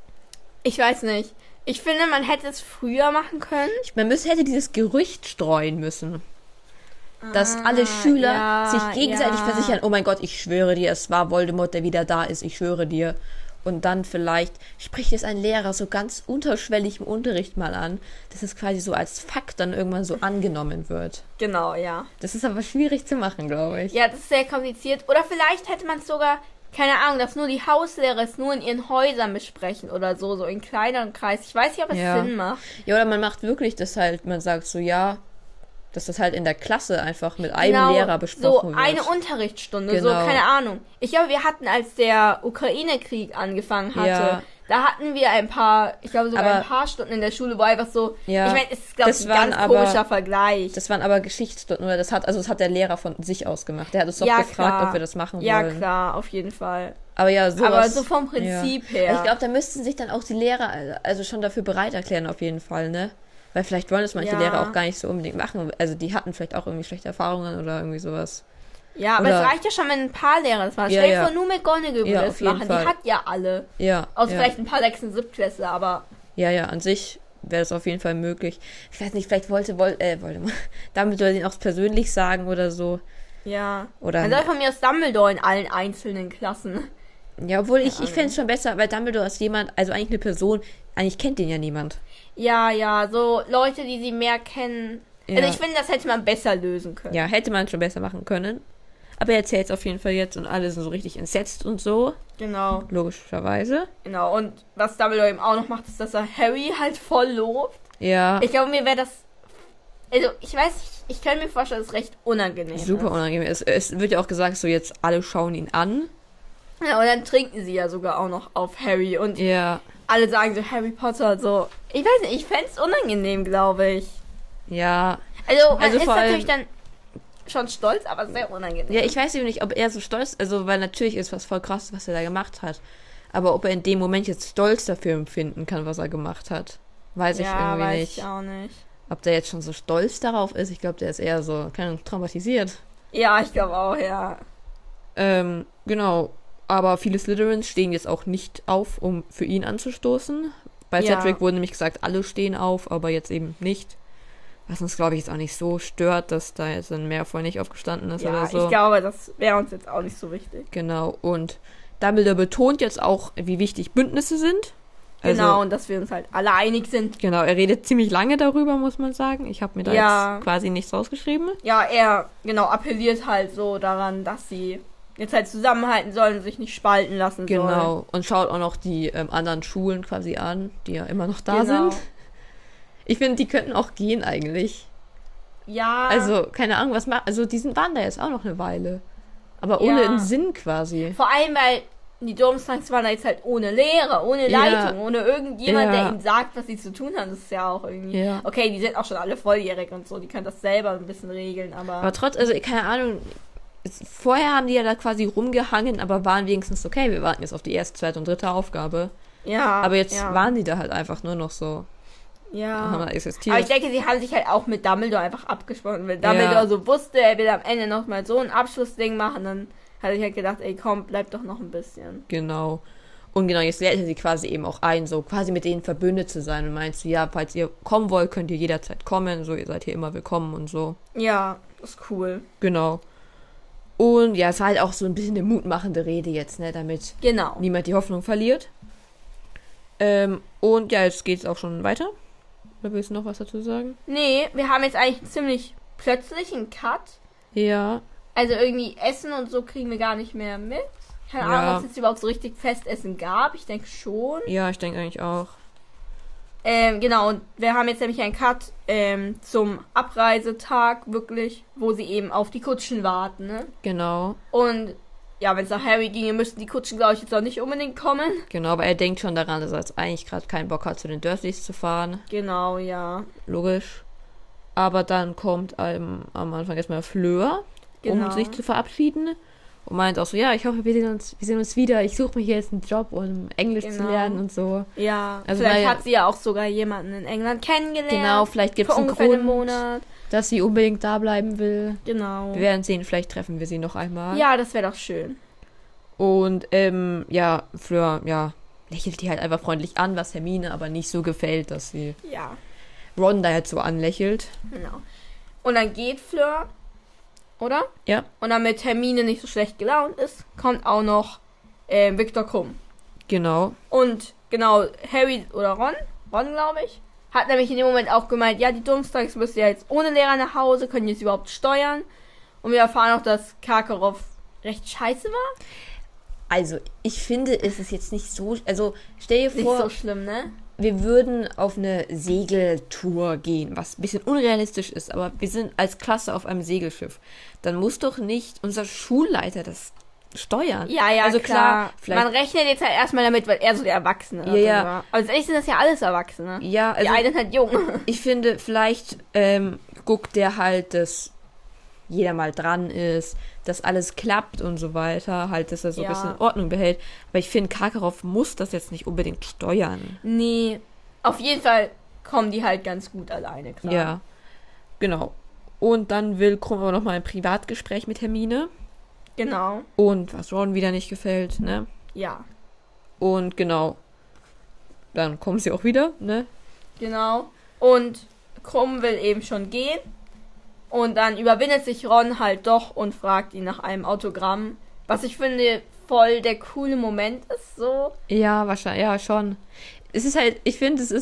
Ich weiß nicht. Ich finde, man hätte es früher machen können. Hätte dieses Gerücht streuen müssen. Dass alle Schüler ja, sich gegenseitig ja. versichern, oh mein Gott, ich schwöre dir, es war Voldemort, der wieder da ist, ich schwöre dir. Und dann vielleicht spricht es ein Lehrer so ganz unterschwellig im Unterricht mal an, dass es quasi so als Fakt dann irgendwann so angenommen wird. Genau, ja. Das ist aber schwierig zu machen, glaube ich. Ja, das ist sehr kompliziert. Oder vielleicht hätte man es sogar, keine Ahnung, dass nur die Hauslehrer es nur in ihren Häusern besprechen oder so, so in kleineren Kreis. Ich weiß nicht, ob es Ja. Sinn macht. Ja, oder man macht wirklich das halt, man sagt so, ja, dass das halt in der Klasse einfach mit einem Lehrer besprochen so wird. eine Unterrichtsstunde, so, Genau. keine Ahnung. Ich glaube, wir hatten, als der Ukraine-Krieg angefangen hatte, Ja. da hatten wir ein paar Aber- ein paar Stunden in der Schule, wo einfach so, Ja, ich meine, es ist, glaube ich, das ein waren ganz aber- komischer Vergleich. Das waren aber Geschichtsstunden, oder das hat der Lehrer von sich aus gemacht. Der hat uns doch Ja, gefragt, klar. ob wir das machen Ja, wollen. klar, auf jeden Fall. Aber ja, sowas, Aber so vom Prinzip her. Ich glaube, da müssten sich dann auch die Lehrer also schon dafür bereit erklären, auf jeden Fall, ne? Weil vielleicht wollen es manche Ja. Lehrer auch gar nicht so unbedingt machen. Also die hatten vielleicht auch irgendwie schlechte Erfahrungen oder irgendwie sowas. Ja, aber Oder- es reicht ja schon, wenn ein paar Lehrer das machen. Ja, Stell dir ja. vor, nur McGonagall würde Ja, das auf jeden machen. Fall. Die hat ja alle. Ja. Außer ja. vielleicht ein paar 6. und 7. Klässler, aber Ja, an sich wäre das auf jeden Fall möglich. Ich weiß nicht, vielleicht wollte Voldemort Dumbledore den auch persönlich sagen oder so. ja. Oder Dann soll von mir aus Dumbledore in allen einzelnen Klassen. ja, obwohl ich fände es schon besser, weil Dumbledore ist jemand, also eigentlich eine Person, eigentlich kennt den ja niemand. Ja, so Leute, die sie mehr kennen. Ja. Also ich finde, das hätte man besser lösen können. Ja, hätte man schon besser machen können. Aber er erzählt es auf jeden Fall jetzt und alle sind so richtig entsetzt und so. Genau, Logischerweise. genau. Und was Dumbledore eben auch noch macht, ist, dass er Harry halt voll lobt. Ja, Ich glaube, mir wäre das... Also, ich weiß nicht, ich kann mir vorstellen, dass es recht unangenehm super ist. unangenehm. Es wird ja auch gesagt, so jetzt alle schauen ihn an. Ja, und dann trinken sie ja sogar auch noch auf Harry. Und Ja, alle sagen so Harry Potter, so. Ich weiß nicht, ich fände es unangenehm, glaube ich. ja. Also, man Also ist vor allem- natürlich dann schon stolz, aber sehr unangenehm. Ja, ich weiß eben nicht, ob er so stolz, also weil natürlich ist was voll krass, was er da gemacht hat. Aber ob er in dem Moment jetzt Stolz dafür empfinden kann, was er gemacht hat, weiß ich irgendwie weiß nicht. ich auch nicht. Ob der jetzt schon so stolz darauf ist, ich glaube, der ist eher so, keine Ahnung, traumatisiert. Ja, ich glaube auch, ja. Genau. Aber viele Slytherins stehen jetzt auch nicht auf, um für ihn anzustoßen. Bei Ja. Cedric wurde nämlich gesagt, alle stehen auf, aber jetzt eben nicht. Was uns, glaube ich, jetzt auch nicht so stört, dass da jetzt ein Meerfeuer nicht aufgestanden ist Ja, oder so. ich glaube, das wäre uns jetzt auch nicht so wichtig. Genau. Und Dumbledore betont jetzt auch, wie wichtig Bündnisse sind. Also, Genau, und dass wir uns halt alle einig sind. Genau, er redet ziemlich lange darüber, muss man sagen. Ich habe mir da Ja. jetzt quasi nichts rausgeschrieben. Ja, er, genau, appelliert halt so daran, dass sie jetzt halt zusammenhalten sollen und sich nicht spalten lassen sollen. Genau. Und schaut auch noch die anderen Schulen quasi an, die ja immer noch da Genau. sind. Ich finde, die könnten auch gehen eigentlich. Ja. Also, keine Ahnung, was machen. Also, waren da jetzt auch noch eine Weile. Aber ohne Ja. einen Sinn quasi. Vor allem, weil die Durmstrangs waren da jetzt halt ohne Lehrer, ohne Leitung, ohne irgendjemand, der ihnen sagt, was sie zu tun haben. Das ist ja auch irgendwie... Ja. Okay, die sind auch schon alle volljährig und so, die können das selber ein bisschen regeln, aber trotzdem, also keine Ahnung, vorher haben die ja da quasi rumgehangen, aber waren wenigstens okay, wir warten jetzt auf die erste, zweite und dritte Aufgabe. Ja. Aber jetzt waren die da halt einfach nur noch so. Ja. Haben existiert. Aber ich denke, sie haben sich halt auch mit Dumbledore einfach abgesprochen, weil Dumbledore so wusste, er will am Ende noch mal so ein Abschlussding machen, dann hat ich halt gedacht, ey komm, bleib doch noch ein bisschen. Genau. Und genau, jetzt lädt er sie quasi eben auch ein, so quasi mit denen verbündet zu sein und meinst du, ja, falls ihr kommen wollt, könnt ihr jederzeit kommen, so, ihr seid hier immer willkommen und so. Ja, ist cool. Genau. Und ja, es war halt auch so ein bisschen eine mutmachende Rede jetzt, ne, damit niemand die Hoffnung verliert. Und ja, jetzt geht's auch schon weiter. Oder willst du noch was dazu sagen? Nee, wir haben jetzt eigentlich ziemlich plötzlich einen Cut. Ja. Also irgendwie Essen und so kriegen wir gar nicht mehr mit. Keine Ahnung, ob es jetzt überhaupt so richtig Festessen gab. Ich denke schon. Ja, ich denke eigentlich auch. Genau, und wir haben jetzt nämlich einen Cut zum Abreisetag, wirklich, wo sie eben auf die Kutschen warten, ne? Genau. Und ja, wenn es nach Harry ginge, müssten die Kutschen, glaube ich, jetzt auch nicht unbedingt kommen. Genau, aber er denkt schon daran, dass er jetzt eigentlich gerade keinen Bock hat, zu den Dursleys zu fahren. Genau, ja. Logisch. Aber dann kommt am Anfang erstmal Fleur, um sich zu verabschieden. Und meint auch so, ja, ich hoffe, wir sehen uns wieder. Ich suche mir hier jetzt einen Job, um Englisch zu lernen und so. Ja, also vielleicht hat sie ja auch sogar jemanden in England kennengelernt. Genau, vielleicht gibt es einen Grund, dass sie unbedingt da bleiben will. Genau. Wir werden sehen, vielleicht treffen wir sie noch einmal. Ja, das wäre doch schön. Und, ja, Fleur, ja, lächelt die halt einfach freundlich an, was Hermine aber nicht so gefällt, dass sie Ron da jetzt so anlächelt. Genau. Und dann geht Fleur, oder? Ja. Und damit Hermine nicht so schlecht gelaunt ist, kommt auch noch Viktor Krumm. Genau. Und genau, Harry oder Ron, glaube ich, hat nämlich in dem Moment auch gemeint, ja, die Durmstrangs müssen ja jetzt ohne Lehrer nach Hause, können jetzt überhaupt steuern. Und wir erfahren auch, dass Karkaroff recht scheiße war. Also, ich finde, es ist jetzt nicht so, also stell dir vor, nicht so schlimm, ne? Wir würden auf eine Segeltour gehen, was ein bisschen unrealistisch ist, aber wir sind als Klasse auf einem Segelschiff. Dann muss doch nicht unser Schulleiter das steuern. Ja, also klar. Man rechnet jetzt halt erstmal damit, weil er so der Erwachsene war. Aber letztendlich sind das ja alles Erwachsene. Ja, also die einen halt jung. Ich finde, vielleicht guckt der halt, dass jeder mal dran ist, dass alles klappt und so weiter, halt, dass er so ein bisschen in Ordnung behält. Aber ich finde, Karkaroff muss das jetzt nicht unbedingt steuern. Nee, auf jeden Fall kommen die halt ganz gut alleine klar. Ja, genau. Und dann will Krumm aber nochmal ein Privatgespräch mit Hermine. Genau. Und was Ron wieder nicht gefällt, ne? Ja. Und genau, dann kommen sie auch wieder, ne? Genau. Und Krumm will eben schon gehen. Und dann überwindet sich Ron halt doch und fragt ihn nach einem Autogramm. Was ich finde, voll der coole Moment ist so. Ja, wahrscheinlich, ja, schon. Es ist halt, ich finde, es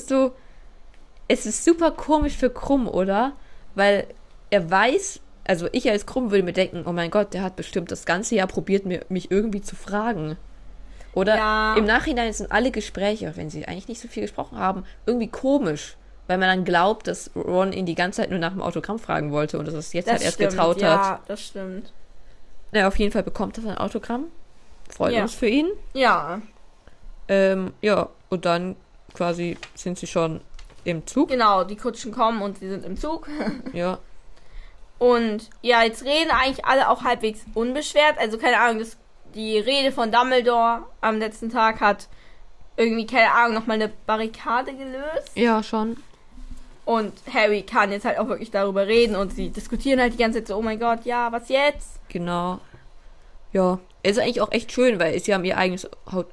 ist super komisch für Krumm, oder? Weil er weiß, also ich als Krumm würde mir denken, oh mein Gott, der hat bestimmt das ganze Jahr probiert, mich irgendwie zu fragen. Oder im Nachhinein sind alle Gespräche, auch wenn sie eigentlich nicht so viel gesprochen haben, irgendwie komisch. Weil man dann glaubt, dass Ron ihn die ganze Zeit nur nach dem Autogramm fragen wollte und dass er es jetzt halt erst getraut hat. Ja, das stimmt. Ja, auf jeden Fall bekommt er sein Autogramm. Freut uns für ihn. Ja. Ja, und dann quasi sind sie schon im Zug. Genau, die Kutschen kommen und sie sind im Zug. Ja. Und ja, jetzt reden eigentlich alle auch halbwegs unbeschwert. Also keine Ahnung, die Rede von Dumbledore am letzten Tag hat irgendwie, keine Ahnung, nochmal eine Barrikade gelöst. Ja, schon. Und Harry kann jetzt halt auch wirklich darüber reden und sie diskutieren halt die ganze Zeit so, oh mein Gott, ja, was jetzt? Genau. Ja, ist eigentlich auch echt schön, weil sie haben ihr eigenes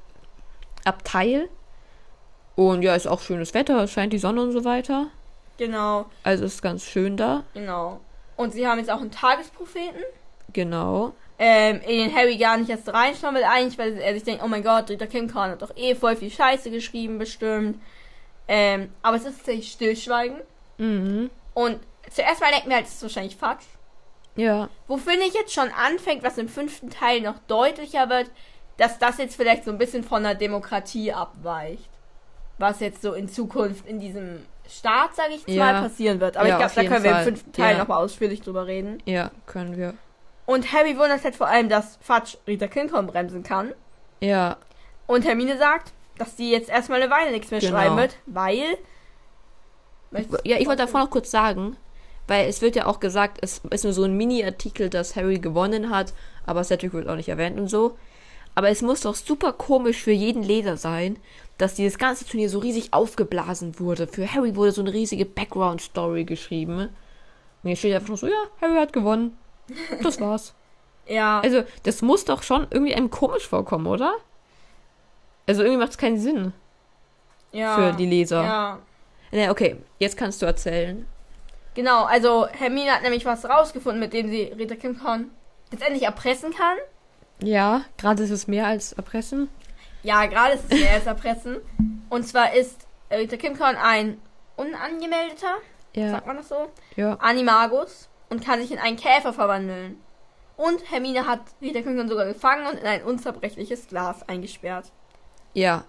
Abteil. Und ja, ist auch schönes Wetter, es scheint die Sonne und so weiter. Genau. Also ist ganz schön da. Genau. Und sie haben jetzt auch einen Tagespropheten. Genau. In den Harry gar nicht erst reinschauen will, eigentlich, weil er sich denkt, oh mein Gott, Rita Kimcorn hat doch voll viel Scheiße geschrieben, bestimmt. Aber es ist tatsächlich Stillschweigen. Mhm. Und zuerst mal denken wir halt, es ist wahrscheinlich Fatsch. Ja. Wo finde ich jetzt schon anfängt, was im 5. Teil noch deutlicher wird, dass das jetzt vielleicht so ein bisschen von der Demokratie abweicht. Was jetzt so in Zukunft in diesem Staat, sage ich jetzt mal, passieren wird. Aber ich glaube, da können wir im 5. Teil nochmal ausführlich drüber reden. Ja, können wir. Und Harry wundert halt vor allem, dass Fudge Rita Kimcorn bremsen kann. Ja. Und Hermine sagt, dass sie jetzt erstmal eine Weile nichts mehr schreiben wird, weil... Ja, ich wollte davor noch kurz sagen, weil es wird ja auch gesagt, es ist nur so ein Mini-Artikel, dass Harry gewonnen hat, aber Cedric wird auch nicht erwähnt und so. Aber es muss doch super komisch für jeden Leser sein, dass dieses ganze Turnier so riesig aufgeblasen wurde. Für Harry wurde so eine riesige Background-Story geschrieben. Und jetzt steht einfach nur so, ja, Harry hat gewonnen. Das war's. Ja. Also, das muss doch schon irgendwie einem komisch vorkommen, oder? Also, irgendwie macht es keinen Sinn. Ja. Für die Leser. Ja. Na, okay, jetzt kannst du erzählen. Genau, also Hermine hat nämlich was rausgefunden, mit dem sie Rita Kimcorn letztendlich erpressen kann. Ja, gerade ist es mehr als erpressen. Ja, gerade ist es mehr als erpressen. Und zwar ist Rita Kimcorn ein unangemeldeter, sagt man das so? Ja. Animagus und kann sich in einen Käfer verwandeln. Und Hermine hat Rita Kimcorn sogar gefangen und in ein unzerbrechliches Glas eingesperrt. Ja.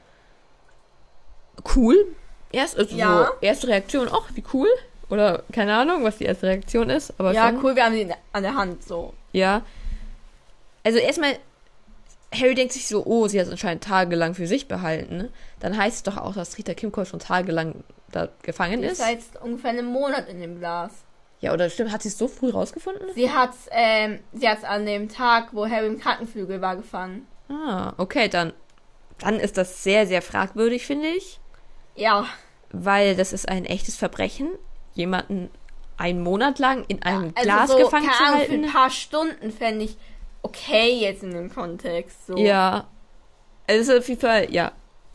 Cool. So erste Reaktion, wie cool. Oder keine Ahnung, was die erste Reaktion ist. Aber ja, schon. Cool, wir haben sie an der Hand, so. Ja. Also erstmal, Harry denkt sich so, oh, sie hat es anscheinend tagelang für sich behalten. Dann heißt es doch auch, dass Rita Kimcorn schon tagelang da gefangen ist. Sie ist jetzt ungefähr einen Monat in dem Glas. Ja, oder stimmt, hat sie es so früh rausgefunden? Sie hat's an dem Tag, wo Harry im Krankenflügel war, gefangen. Ah, okay, dann ist das sehr, sehr fragwürdig, finde ich. Ja. Weil das ist ein echtes Verbrechen, jemanden einen Monat lang in einem also Glas so, gefangen zu Ahnung, halten. für ein paar Stunden fände ich okay jetzt in dem Kontext. So. Ja. Also auf jeden Fall, ja.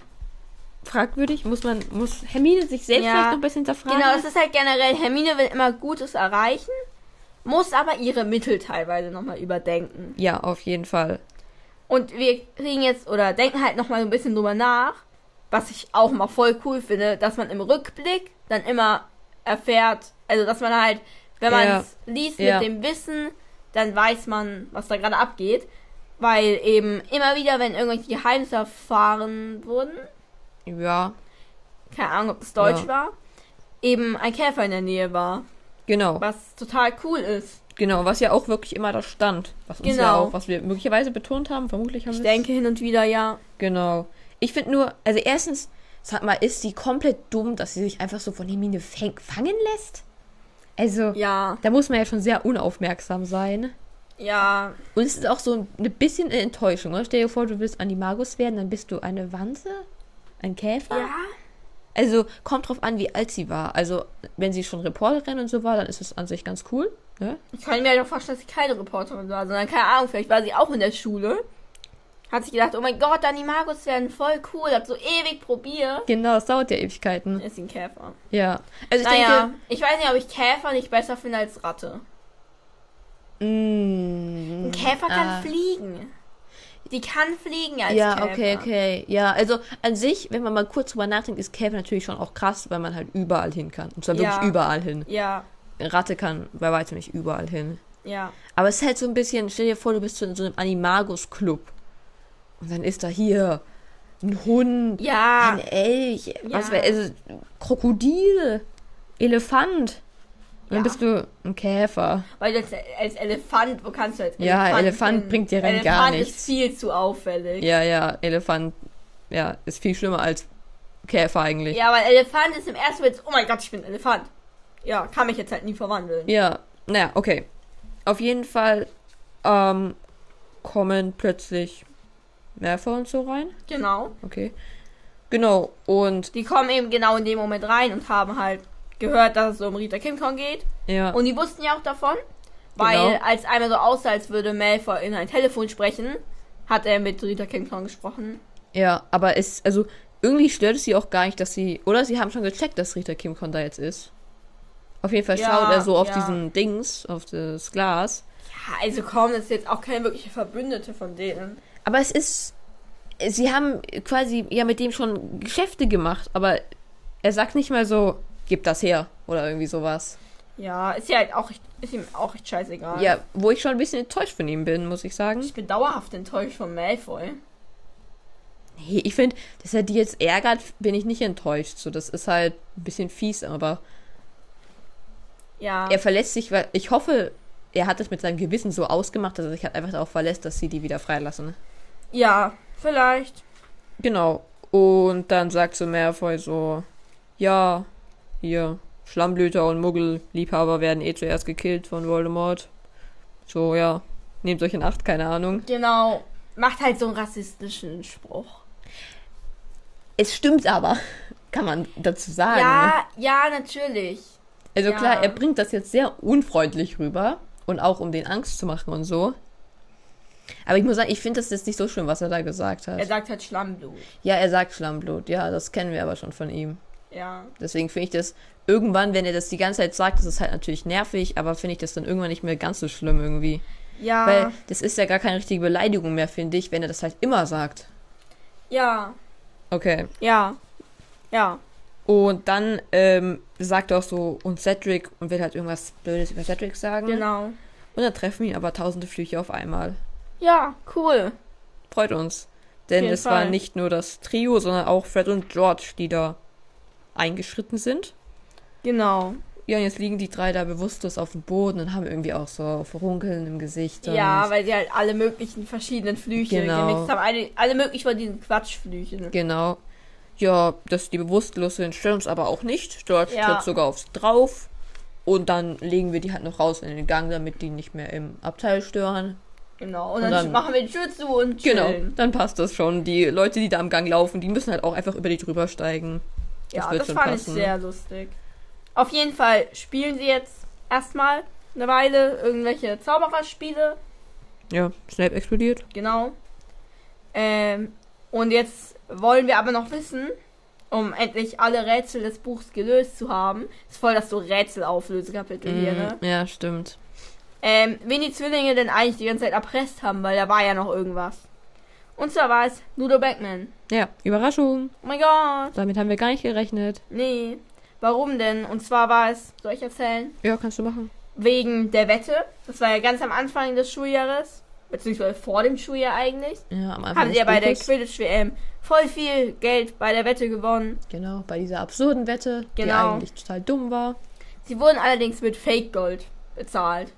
Fragwürdig, muss Hermine sich selbst vielleicht noch ein bisschen hinterfragen. Genau, das ist halt generell, Hermine will immer Gutes erreichen, muss aber ihre Mittel teilweise nochmal überdenken. Ja, auf jeden Fall. Und wir kriegen jetzt, oder denken halt nochmal so ein bisschen drüber nach, was ich auch mal voll cool finde, dass man im Rückblick dann immer erfährt, also dass man halt, wenn man es liest mit dem Wissen, dann weiß man, was da gerade abgeht. Weil eben immer wieder, wenn irgendwelche Geheimnisse erfahren wurden, ja, keine Ahnung, ob es Deutsch war, eben ein Käfer in der Nähe war. Genau. Was total cool ist. Genau, was ja auch wirklich immer da stand. Was uns ja auch, was wir möglicherweise betont haben, vermutlich haben wir es. Ich denke hin und wieder, ja. Genau. Ich finde nur, also erstens, sag mal, ist sie komplett dumm, dass sie sich einfach so von Hermine fangen lässt? Also, da muss man ja schon sehr unaufmerksam sein. Ja. Und es ist auch so ein bisschen eine Enttäuschung, oder? Stell dir vor, du willst Animagus werden, dann bist du eine Wanze? Ein Käfer? Ja. Also, kommt drauf an, wie alt sie war. Also, wenn sie schon Reporterin und so war, dann ist es an sich ganz cool. Ne? Ich kann mir halt auch vorstellen, dass sie keine Reporterin war, sondern keine Ahnung, vielleicht war sie auch in der Schule. Hat sich gedacht, oh mein Gott, Animagus werden voll cool, hat so ewig probiert. Genau, es dauert ja Ewigkeiten. Ist sie ein Käfer. Ja. Also ich denke, ich weiß nicht, ob ich Käfer nicht besser finde als Ratte. Ein Käfer kann fliegen. Die kann fliegen als Käfer. Ja, okay. Ja, also an sich, wenn man mal kurz drüber nachdenkt, ist Käfer natürlich schon auch krass, weil man halt überall hin kann. Und zwar wirklich überall hin. Ja. Ratte kann bei weitem nicht überall hin. Ja. Aber es ist halt so ein bisschen, stell dir vor, du bist in so einem Animagus-Club. Und dann ist da hier ein Hund, ein Elch, also Krokodil, Elefant. Und dann bist du ein Käfer. Weil du als Elefant, wo kannst du als Elefant? Ja, Elefant bringt dir rein gar nichts. Elefant ist viel zu auffällig. Ja, Elefant, ist viel schlimmer als Käfer eigentlich. Ja, weil Elefant ist im ersten Witz, oh mein Gott, ich bin ein Elefant. Ja, kann mich jetzt halt nie verwandeln. Ja, naja, okay. Auf jeden Fall kommen plötzlich Malfoy und so rein. Genau. Okay. Genau, und... Die kommen eben genau in dem Moment rein und haben halt gehört, dass es um Rita Kimcorn geht. Ja. Und die wussten ja auch davon, weil als einmal so aussah, als würde Malfoy in ein Telefon sprechen, hat er mit Rita Kimcorn gesprochen. Ja, aber irgendwie stört es sie auch gar nicht, dass sie... Oder sie haben schon gecheckt, dass Rita Kimcorn da jetzt ist. Auf jeden Fall schaut er so auf diesen Dings, auf das Glas. Ja, also komm, das ist jetzt auch keine wirkliche Verbündete von denen. Aber sie haben quasi mit dem schon Geschäfte gemacht, aber er sagt nicht mal so, gib das her oder irgendwie sowas. Ja, ist ihm auch echt scheißegal. Ja, wo ich schon ein bisschen enttäuscht von ihm bin, muss ich sagen. Ich bin dauerhaft enttäuscht von Malfoy. Nee, ich finde, dass er die jetzt ärgert, bin ich nicht enttäuscht. So, das ist halt ein bisschen fies, aber er verlässt sich, weil ich hoffe, er hat es mit seinem Gewissen so ausgemacht, dass er sich halt einfach darauf verlässt, dass sie die wieder freilassen. Ja, Vielleicht. Genau. Und dann sagt so Malfoy so, ja, hier, Schlammblüter und Muggelliebhaber werden zuerst gekillt von Voldemort. So, ja, nehmt euch in Acht, keine Ahnung. Genau. Macht halt so einen rassistischen Spruch. Es stimmt aber, kann man dazu sagen. Ja, natürlich. Also ja. klar, er bringt das jetzt sehr unfreundlich rüber und auch um den Angst zu machen und so. Aber ich muss sagen, ich finde das jetzt nicht so schlimm, was er da gesagt hat. Er sagt halt Schlammblut. Ja, er sagt Schlammblut. Ja, das kennen wir aber schon von ihm. Ja. Deswegen finde ich das irgendwann, wenn er das die ganze Zeit sagt, das ist halt natürlich nervig, aber finde ich das dann irgendwann nicht mehr ganz so schlimm irgendwie. Ja. Weil das ist ja gar keine richtige Beleidigung mehr, finde ich, wenn er das halt immer sagt. Ja. Okay. Ja. Ja. Und dann sagt er auch so, und Cedric, und will halt irgendwas Blödes über Cedric sagen. Genau. Und dann treffen ihn aber tausende Flüche auf einmal. Ja, cool. Freut uns. Denn es war nicht nur das Trio, sondern auch Fred und George, die da eingeschritten sind. Genau. Ja, und jetzt liegen die drei da bewusstlos auf dem Boden und haben irgendwie auch so Verunkeln im Gesicht. Ja, weil sie halt alle möglichen verschiedenen Flüche gemixt haben. Alle möglichen von diesen Quatschflüchen. Genau. Ja, dass die bewusstlos sind, stört uns aber auch nicht. George tritt sogar aufs drauf. Und dann legen wir die halt noch raus in den Gang, damit die nicht mehr im Abteil stören. Genau, und dann machen wir die Tür zu und chillen. Genau, dann passt das schon. Die Leute, die da am Gang laufen, die müssen halt auch einfach über die drüber steigen. Das fand ich sehr lustig. Auf jeden Fall spielen sie jetzt erstmal eine Weile irgendwelche Zaubererspiele. Ja, Snape explodiert. Genau. Und jetzt wollen wir aber noch wissen, um endlich alle Rätsel des Buchs gelöst zu haben. Ist voll das so Rätselauflösekapitel hier, ne? Ja, stimmt. Wen die Zwillinge denn eigentlich die ganze Zeit erpresst haben, weil da war ja noch irgendwas. Und zwar war es Ludo Bagman. Ja, Überraschung. Oh mein Gott. Damit haben wir gar nicht gerechnet. Nee. Warum denn? Und zwar war es, soll ich erzählen? Ja, kannst du machen. Wegen der Wette. Das war ja ganz am Anfang des Schuljahres. Beziehungsweise vor dem Schuljahr eigentlich. Ja, am Anfang haben sie ja bei der Quidditch-WM voll viel Geld bei der Wette gewonnen. Genau, bei dieser absurden Wette, die eigentlich total dumm war. Sie wurden allerdings mit Fake-Gold bezahlt.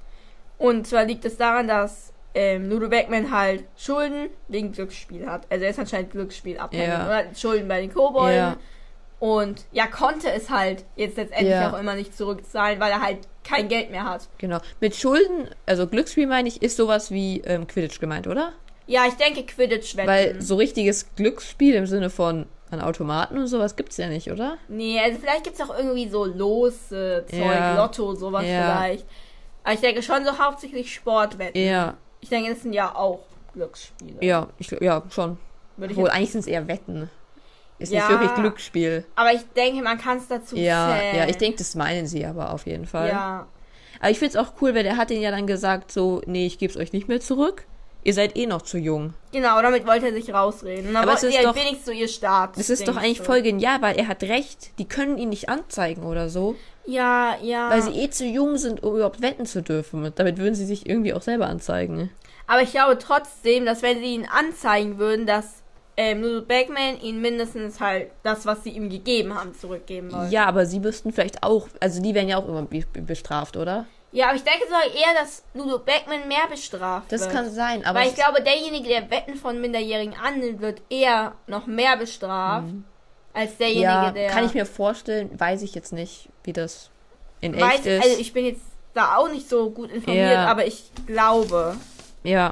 Und zwar liegt es daran, dass Ludo Bagman halt Schulden wegen Glücksspiel hat. Also er ist anscheinend Glücksspiel abhängig. Ja. Oder Schulden bei den Kobolden. Ja. Und ja, konnte es halt jetzt letztendlich auch immer nicht zurückzahlen, weil er halt kein Geld mehr hat. Genau. Mit Schulden, also Glücksspiel meine ich, ist sowas wie Quidditch gemeint, oder? Ja, ich denke Quidditch-Wetten. Weil so richtiges Glücksspiel im Sinne von an Automaten und sowas gibt's ja nicht, oder? Nee, also vielleicht gibt's auch irgendwie so Lose, Zeug, Lotto, sowas vielleicht. Aber ich denke schon so hauptsächlich Sportwetten. Ja. Ich denke, das sind ja auch Glücksspiele. Ja, schon. Obwohl, eigentlich sind es eher Wetten. Ist nicht wirklich Glücksspiel. Aber ich denke, man kann es dazu zählen. Ja, ich denke, das meinen sie aber auf jeden Fall. Ja. Aber ich find's auch cool, weil der hat denen ja dann gesagt, so, nee, ich geb's euch nicht mehr zurück. Ihr seid eh noch zu jung. Genau, damit wollte er sich rausreden. Und dann wollten die halt wenigstens so ihr Start. Das ist doch eigentlich voll genial, weil er hat recht. Die können ihn nicht anzeigen oder so. Ja. Weil sie eh zu jung sind, um überhaupt wetten zu dürfen. Damit würden sie sich irgendwie auch selber anzeigen. Aber ich glaube trotzdem, dass wenn sie ihn anzeigen würden, dass Ludo Bagman ihnen mindestens halt das, was sie ihm gegeben haben, zurückgeben wollen. Ja, aber sie müssten vielleicht auch, also die werden ja auch immer bestraft, oder? Ja, aber ich denke sogar eher, dass Ludo Bagman mehr bestraft wird. Das kann sein, aber... Weil ich glaube, derjenige, der Wetten von Minderjährigen annimmt, wird eher noch mehr bestraft, als derjenige, der... kann ich mir vorstellen, weiß ich jetzt nicht, wie das in echt ist. Also ich bin jetzt da auch nicht so gut informiert, aber ich glaube. Ja,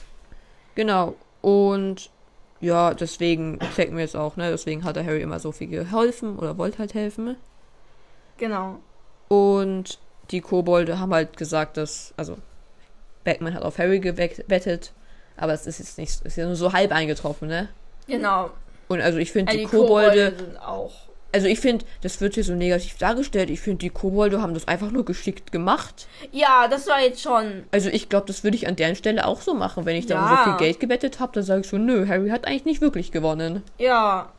genau. Und ja, deswegen checken wir jetzt auch, ne? Deswegen hat der Harry immer so viel geholfen oder wollte halt helfen. Genau. Und die Kobolde haben halt gesagt, dass, also Bagman hat auf Harry gewettet, aber es ist jetzt nicht, ist ja nur so halb eingetroffen, ne? Genau. Und also ich finde, die Kobolde sind auch... Also ich finde, das wird hier so negativ dargestellt. Ich finde, die Kobolde haben das einfach nur geschickt gemacht. Ja, das war jetzt schon... Also ich glaube, das würde ich an deren Stelle auch so machen. Wenn ich da so viel Geld gewettet habe, dann sage ich so, nö, Harry hat eigentlich nicht wirklich gewonnen. Ja.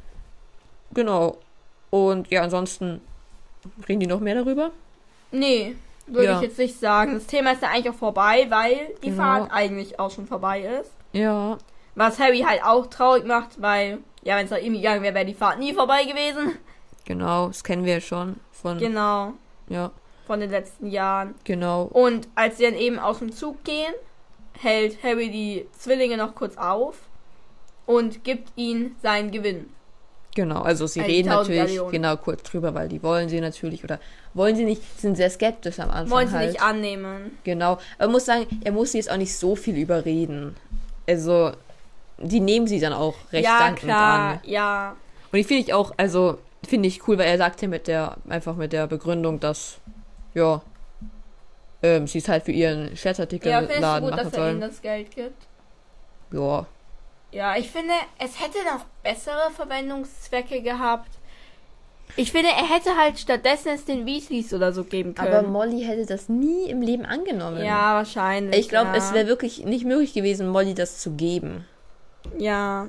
Genau. Und ja, ansonsten reden die noch mehr darüber? Nee, würde ich jetzt nicht sagen. Das Thema ist ja eigentlich auch vorbei, weil die Fahrt eigentlich auch schon vorbei ist. Ja. Was Harry halt auch traurig macht, weil... Ja, wenn es nach ihm gegangen wäre, wäre die Fahrt nie vorbei gewesen. Genau, das kennen wir ja schon von... Genau. Ja. Von den letzten Jahren. Genau. Und als sie dann eben aus dem Zug gehen, hält Harry die Zwillinge noch kurz auf. und gibt ihm seinen Gewinn. Genau, also sie Also reden 1000 natürlich Gallionen. genau kurz drüber, weil die wollen sie natürlich oder wollen sie nicht, sind sehr skeptisch am Anfang Wollen sie halt. nicht annehmen. Genau, aber man muss sagen, er muss sie jetzt auch nicht so viel überreden. Also, die nehmen sie dann auch recht Ja, dankend klar, an. ja. Und ich finde ich auch, also, finde ich cool, weil er sagt ja einfach mit der Begründung, dass, ja, sie es halt für ihren Ja, findest du Scherzartikelladen gut, machen dass er ihnen sollen. das Geld gibt? Ja, Ja, ich finde, es hätte noch bessere Verwendungszwecke gehabt. Ich finde, er hätte halt stattdessen es den Weasleys oder so geben können. aber Molly hätte das nie im Leben angenommen. ja, wahrscheinlich. Ich glaube, ja. es wäre wirklich nicht möglich gewesen, Molly das zu geben. Ja.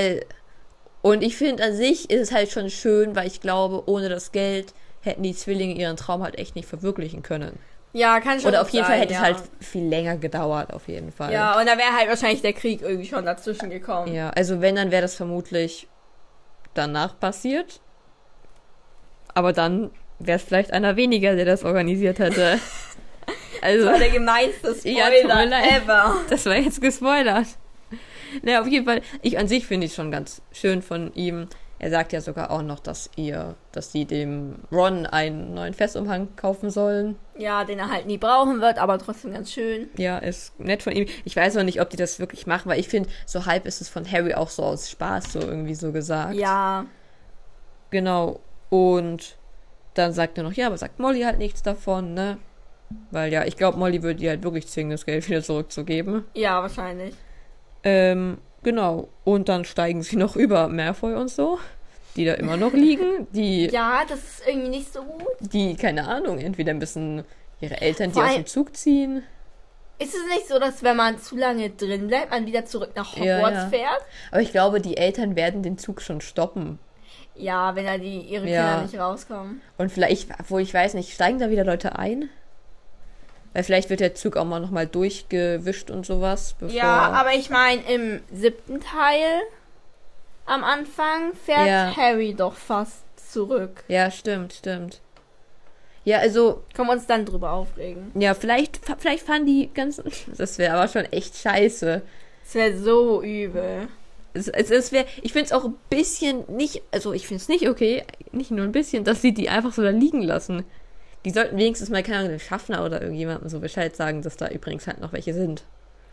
Und ich finde an sich ist es halt schon schön, weil ich glaube, ohne das Geld hätten die Zwillinge ihren Traum halt echt nicht verwirklichen können. Ja, kann schon Oder auf jeden sein, Fall hätte ja. es halt viel länger gedauert, auf jeden Fall. Ja, und da wäre halt wahrscheinlich der Krieg irgendwie schon dazwischen gekommen. Ja, also wenn, dann wäre das vermutlich danach passiert. Aber dann wäre es vielleicht einer weniger, der das organisiert hätte. Also, Das war der gemeinste Ja, tut mir Spoiler leid. ever. das war jetzt gespoilert. Naja, auf jeden Fall, ich an sich finde ich schon ganz schön von ihm. Er sagt ja sogar auch noch, dass sie dem Ron einen neuen Festumhang kaufen sollen. Ja, den er halt nie brauchen wird, aber trotzdem ganz schön. Ja, ist nett von ihm. Ich weiß auch nicht, ob die das wirklich machen, weil ich finde, so halb ist es von Harry auch so aus Spaß so irgendwie so gesagt. Ja. Genau. Und dann sagt er noch, ja, aber sagt Molly halt nichts davon, ne? Weil ja, ich glaube, Molly würde ihr halt wirklich zwingen, das Geld wieder zurückzugeben. Ja, wahrscheinlich. Genau. Und dann steigen sie noch über Malfoy und so, die da immer noch liegen, Ja, das ist irgendwie nicht so gut. die, keine Ahnung, entweder müssen ihre Eltern die Vor aus allem- dem Zug ziehen. Ist es nicht so, dass wenn man zu lange drin bleibt, man wieder zurück nach Ja, Hogwarts ja. fährt? Aber ich glaube, die Eltern werden den Zug schon stoppen. Ja, wenn da ihre Ja. Kinder nicht rauskommen. Und vielleicht, obwohl ich weiß nicht, steigen da wieder Leute ein? Weil vielleicht wird der Zug auch mal nochmal durchgewischt und sowas. Bevor... Ja, aber ich meine, im 7. Teil am Anfang fährt Ja. Harry doch fast zurück. Ja, stimmt. Ja, also, Können wir uns dann drüber aufregen. ja, vielleicht fahren die ganzen... Das wäre aber schon echt scheiße. Das wäre so übel. Es wäre... Ich finde es auch ein bisschen nicht... Also, ich finde es nicht okay, nicht nur ein bisschen, dass sie die einfach so da liegen lassen. Die sollten wenigstens mal, keine Ahnung, dem Schaffner oder irgendjemandem so Bescheid sagen, dass da übrigens halt noch welche sind.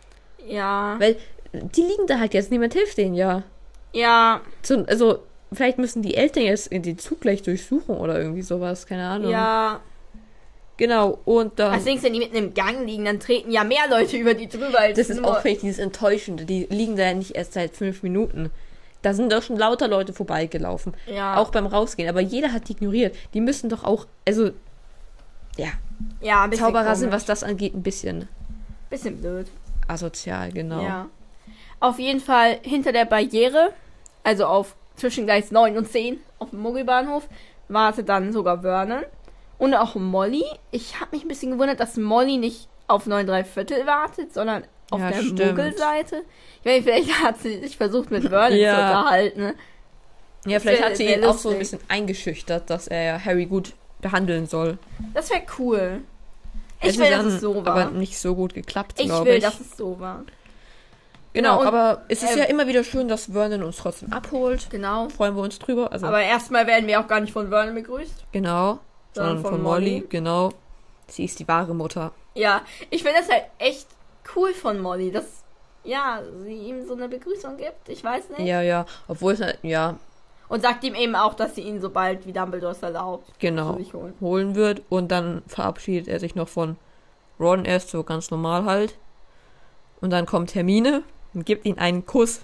Ja. Weil die liegen da halt jetzt, niemand hilft denen, ja. Ja. Also, vielleicht müssen die Eltern jetzt in den Zug gleich durchsuchen oder irgendwie sowas, keine Ahnung. Ja. Genau, und dann... Was denkst du, wenn die mitten im Gang liegen, dann treten ja mehr Leute über die drüber als Das ist nur... auch vielleicht dieses Enttäuschende. Die liegen da ja nicht erst seit 5 Minuten. Da sind doch schon lauter Leute vorbeigelaufen. Ja. Auch beim Rausgehen. Aber jeder hat die ignoriert. Die müssen doch auch, also, ja, Ja, ein bisschen Zauberer sind, komisch. was das angeht, ein bisschen Bisschen blöd. asozial, genau. Ja. Auf jeden Fall hinter der Barriere, also auf zwischen Gleis 9 und 10 auf dem Muggelbahnhof, wartet dann sogar Vernon. Und auch Molly. Ich habe mich ein bisschen gewundert, dass Molly nicht auf 9 3/4 wartet, sondern auf Ja, der stimmt. Muggelseite. Ich meine, vielleicht hat sie sich versucht mit Vernon Ja. zu unterhalten. Ne? Ja, vielleicht wär- hat sie wär ihn auch so ein lustig. bisschen eingeschüchtert, dass er Harry gut behandeln soll. Das wäre cool. Ich Hätte will, dass dann es so war. aber nicht so gut geklappt, Ich glaube will, ich. dass es so war. Genau, und, aber es ist ähm, ja immer wieder schön, dass Vernon uns trotzdem abholt. Genau. Freuen wir uns drüber. Also, Aber erstmal werden wir auch gar nicht von Vernon begrüßt. genau. Sondern von Molly, genau. Sie ist die wahre Mutter. Ja, ich finde das halt echt cool von Molly, dass ja, sie ihm so eine Begrüßung gibt. Ich weiß nicht. Ja. Obwohl es, ja, Und sagt ihm eben auch, dass sie ihn sobald wie Dumbledore es erlaubt genau, zu sich holen. holen wird. Und dann verabschiedet er sich noch von Ron erst so ganz normal halt. Und dann kommt Hermine und gibt ihm einen Kuss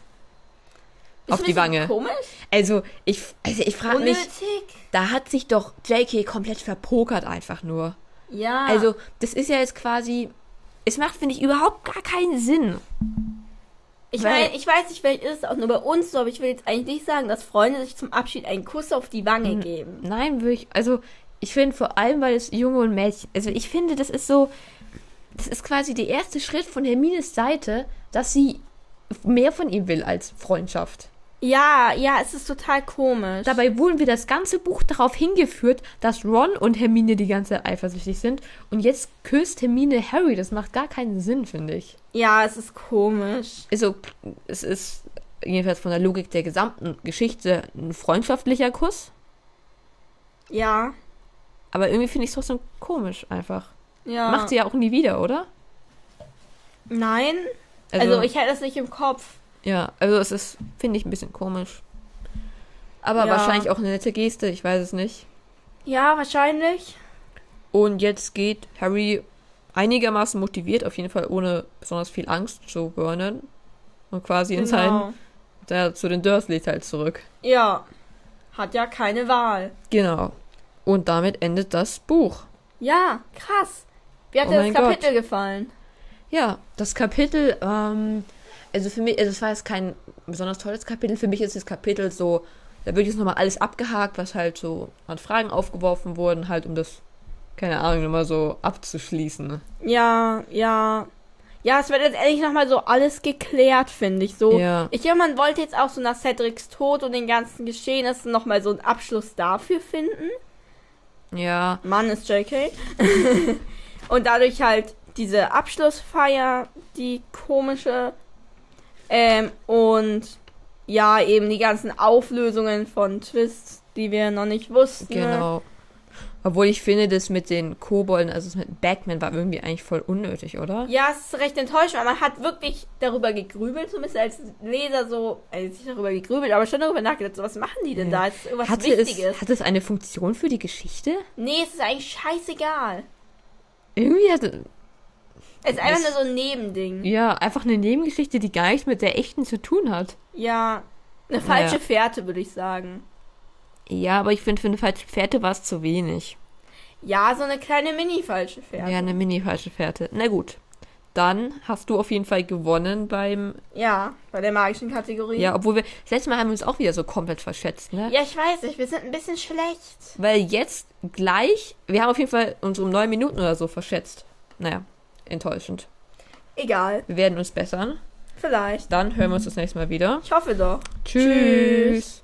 auf Ist die ein bisschen Wange. Komisch. Also ich frage mich, Unnötig. da hat sich doch JK komplett verpokert einfach nur. Ja. Also das ist ja jetzt quasi, es macht, finde ich, überhaupt gar keinen Sinn. ich weil- meine, ich weiß nicht, vielleicht ist es auch nur bei uns so, aber ich will jetzt eigentlich nicht sagen, dass Freunde sich zum Abschied einen Kuss auf die Wange geben. Nein, würde ich, also ich finde vor allem, weil es Junge und Mädchen, also ich finde, das ist so, das ist quasi der erste Schritt von Hermines Seite, dass sie mehr von ihm will als Freundschaft. Ja, es ist total komisch. Dabei wurden wir das ganze Buch darauf hingeführt, dass Ron und Hermine die ganze Zeit eifersüchtig sind. Und jetzt küsst Hermine Harry. Das macht gar keinen Sinn, finde ich. Ja, es ist komisch. Also, es ist jedenfalls von der Logik der gesamten Geschichte, ein freundschaftlicher Kuss. Ja. Aber irgendwie finde ich es trotzdem komisch einfach. Ja. Macht sie ja auch nie wieder, oder? Nein. Also ich hätte das nicht im Kopf. Ja, also es ist, finde ich, ein bisschen komisch. Aber Ja. wahrscheinlich auch eine nette Geste, ich weiß es nicht. Ja, wahrscheinlich. Und jetzt geht Harry einigermaßen motiviert, auf jeden Fall ohne besonders viel Angst zu Vernon. Und quasi in zu den Dursleys halt zurück. Ja. Hat ja keine Wahl. Genau. Und damit endet das Buch. Ja, krass. Wie hat Oh dir das mein Kapitel Gott. gefallen? Ja, das Kapitel, also für mich, also es war jetzt kein besonders tolles Kapitel. Für mich ist das Kapitel so, da wird jetzt nochmal alles abgehakt, was halt so an Fragen aufgeworfen wurden, halt um das, keine Ahnung, nochmal so abzuschließen. Ne? Ja, ja. Ja, es wird jetzt endlich nochmal so alles geklärt, finde ich. So, Ja. ich glaube, man wollte jetzt auch so nach Cedrics Tod und den ganzen Geschehnissen nochmal so einen Abschluss dafür finden. Ja. Mann ist JK. Und dadurch halt diese Abschlussfeier, die komische. Und ja, eben die ganzen Auflösungen von Twists, die wir noch nicht wussten. Genau. Obwohl ich finde, das mit den Kobolden, also das mit Bagman war irgendwie eigentlich voll unnötig, oder? Ja, es ist recht enttäuschend, weil man hat wirklich darüber gegrübelt, zumindest als Leser so, also nicht darüber gegrübelt, aber schon darüber nachgedacht, so was machen die denn da? Ist irgendwas Wichtiges? Hat es eine Funktion für die Geschichte? Nee, es ist eigentlich scheißegal. Irgendwie hat Es ist einfach nur so ein Nebending. ja, einfach eine Nebengeschichte, die gar nichts mit der echten zu tun hat. Ja, eine falsche Fährte, würde ich sagen. Ja, aber ich finde, für eine falsche Fährte war es zu wenig. Ja, so eine kleine Mini-falsche Fährte. Ja, eine mini-falsche Fährte. Na gut. Dann hast du auf jeden Fall gewonnen beim... Ja, bei der magischen Kategorie. Ja, obwohl wir... Das letzte Mal haben wir uns auch wieder so komplett verschätzt, ne? Ja, ich weiß nicht, wir sind ein bisschen schlecht. Weil jetzt gleich... Wir haben auf jeden Fall uns um 9 Minuten oder so verschätzt. Naja, enttäuschend. Egal, Wir werden uns bessern. vielleicht. Dann hören wir uns das nächste Mal wieder. Ich hoffe doch. Tschüss.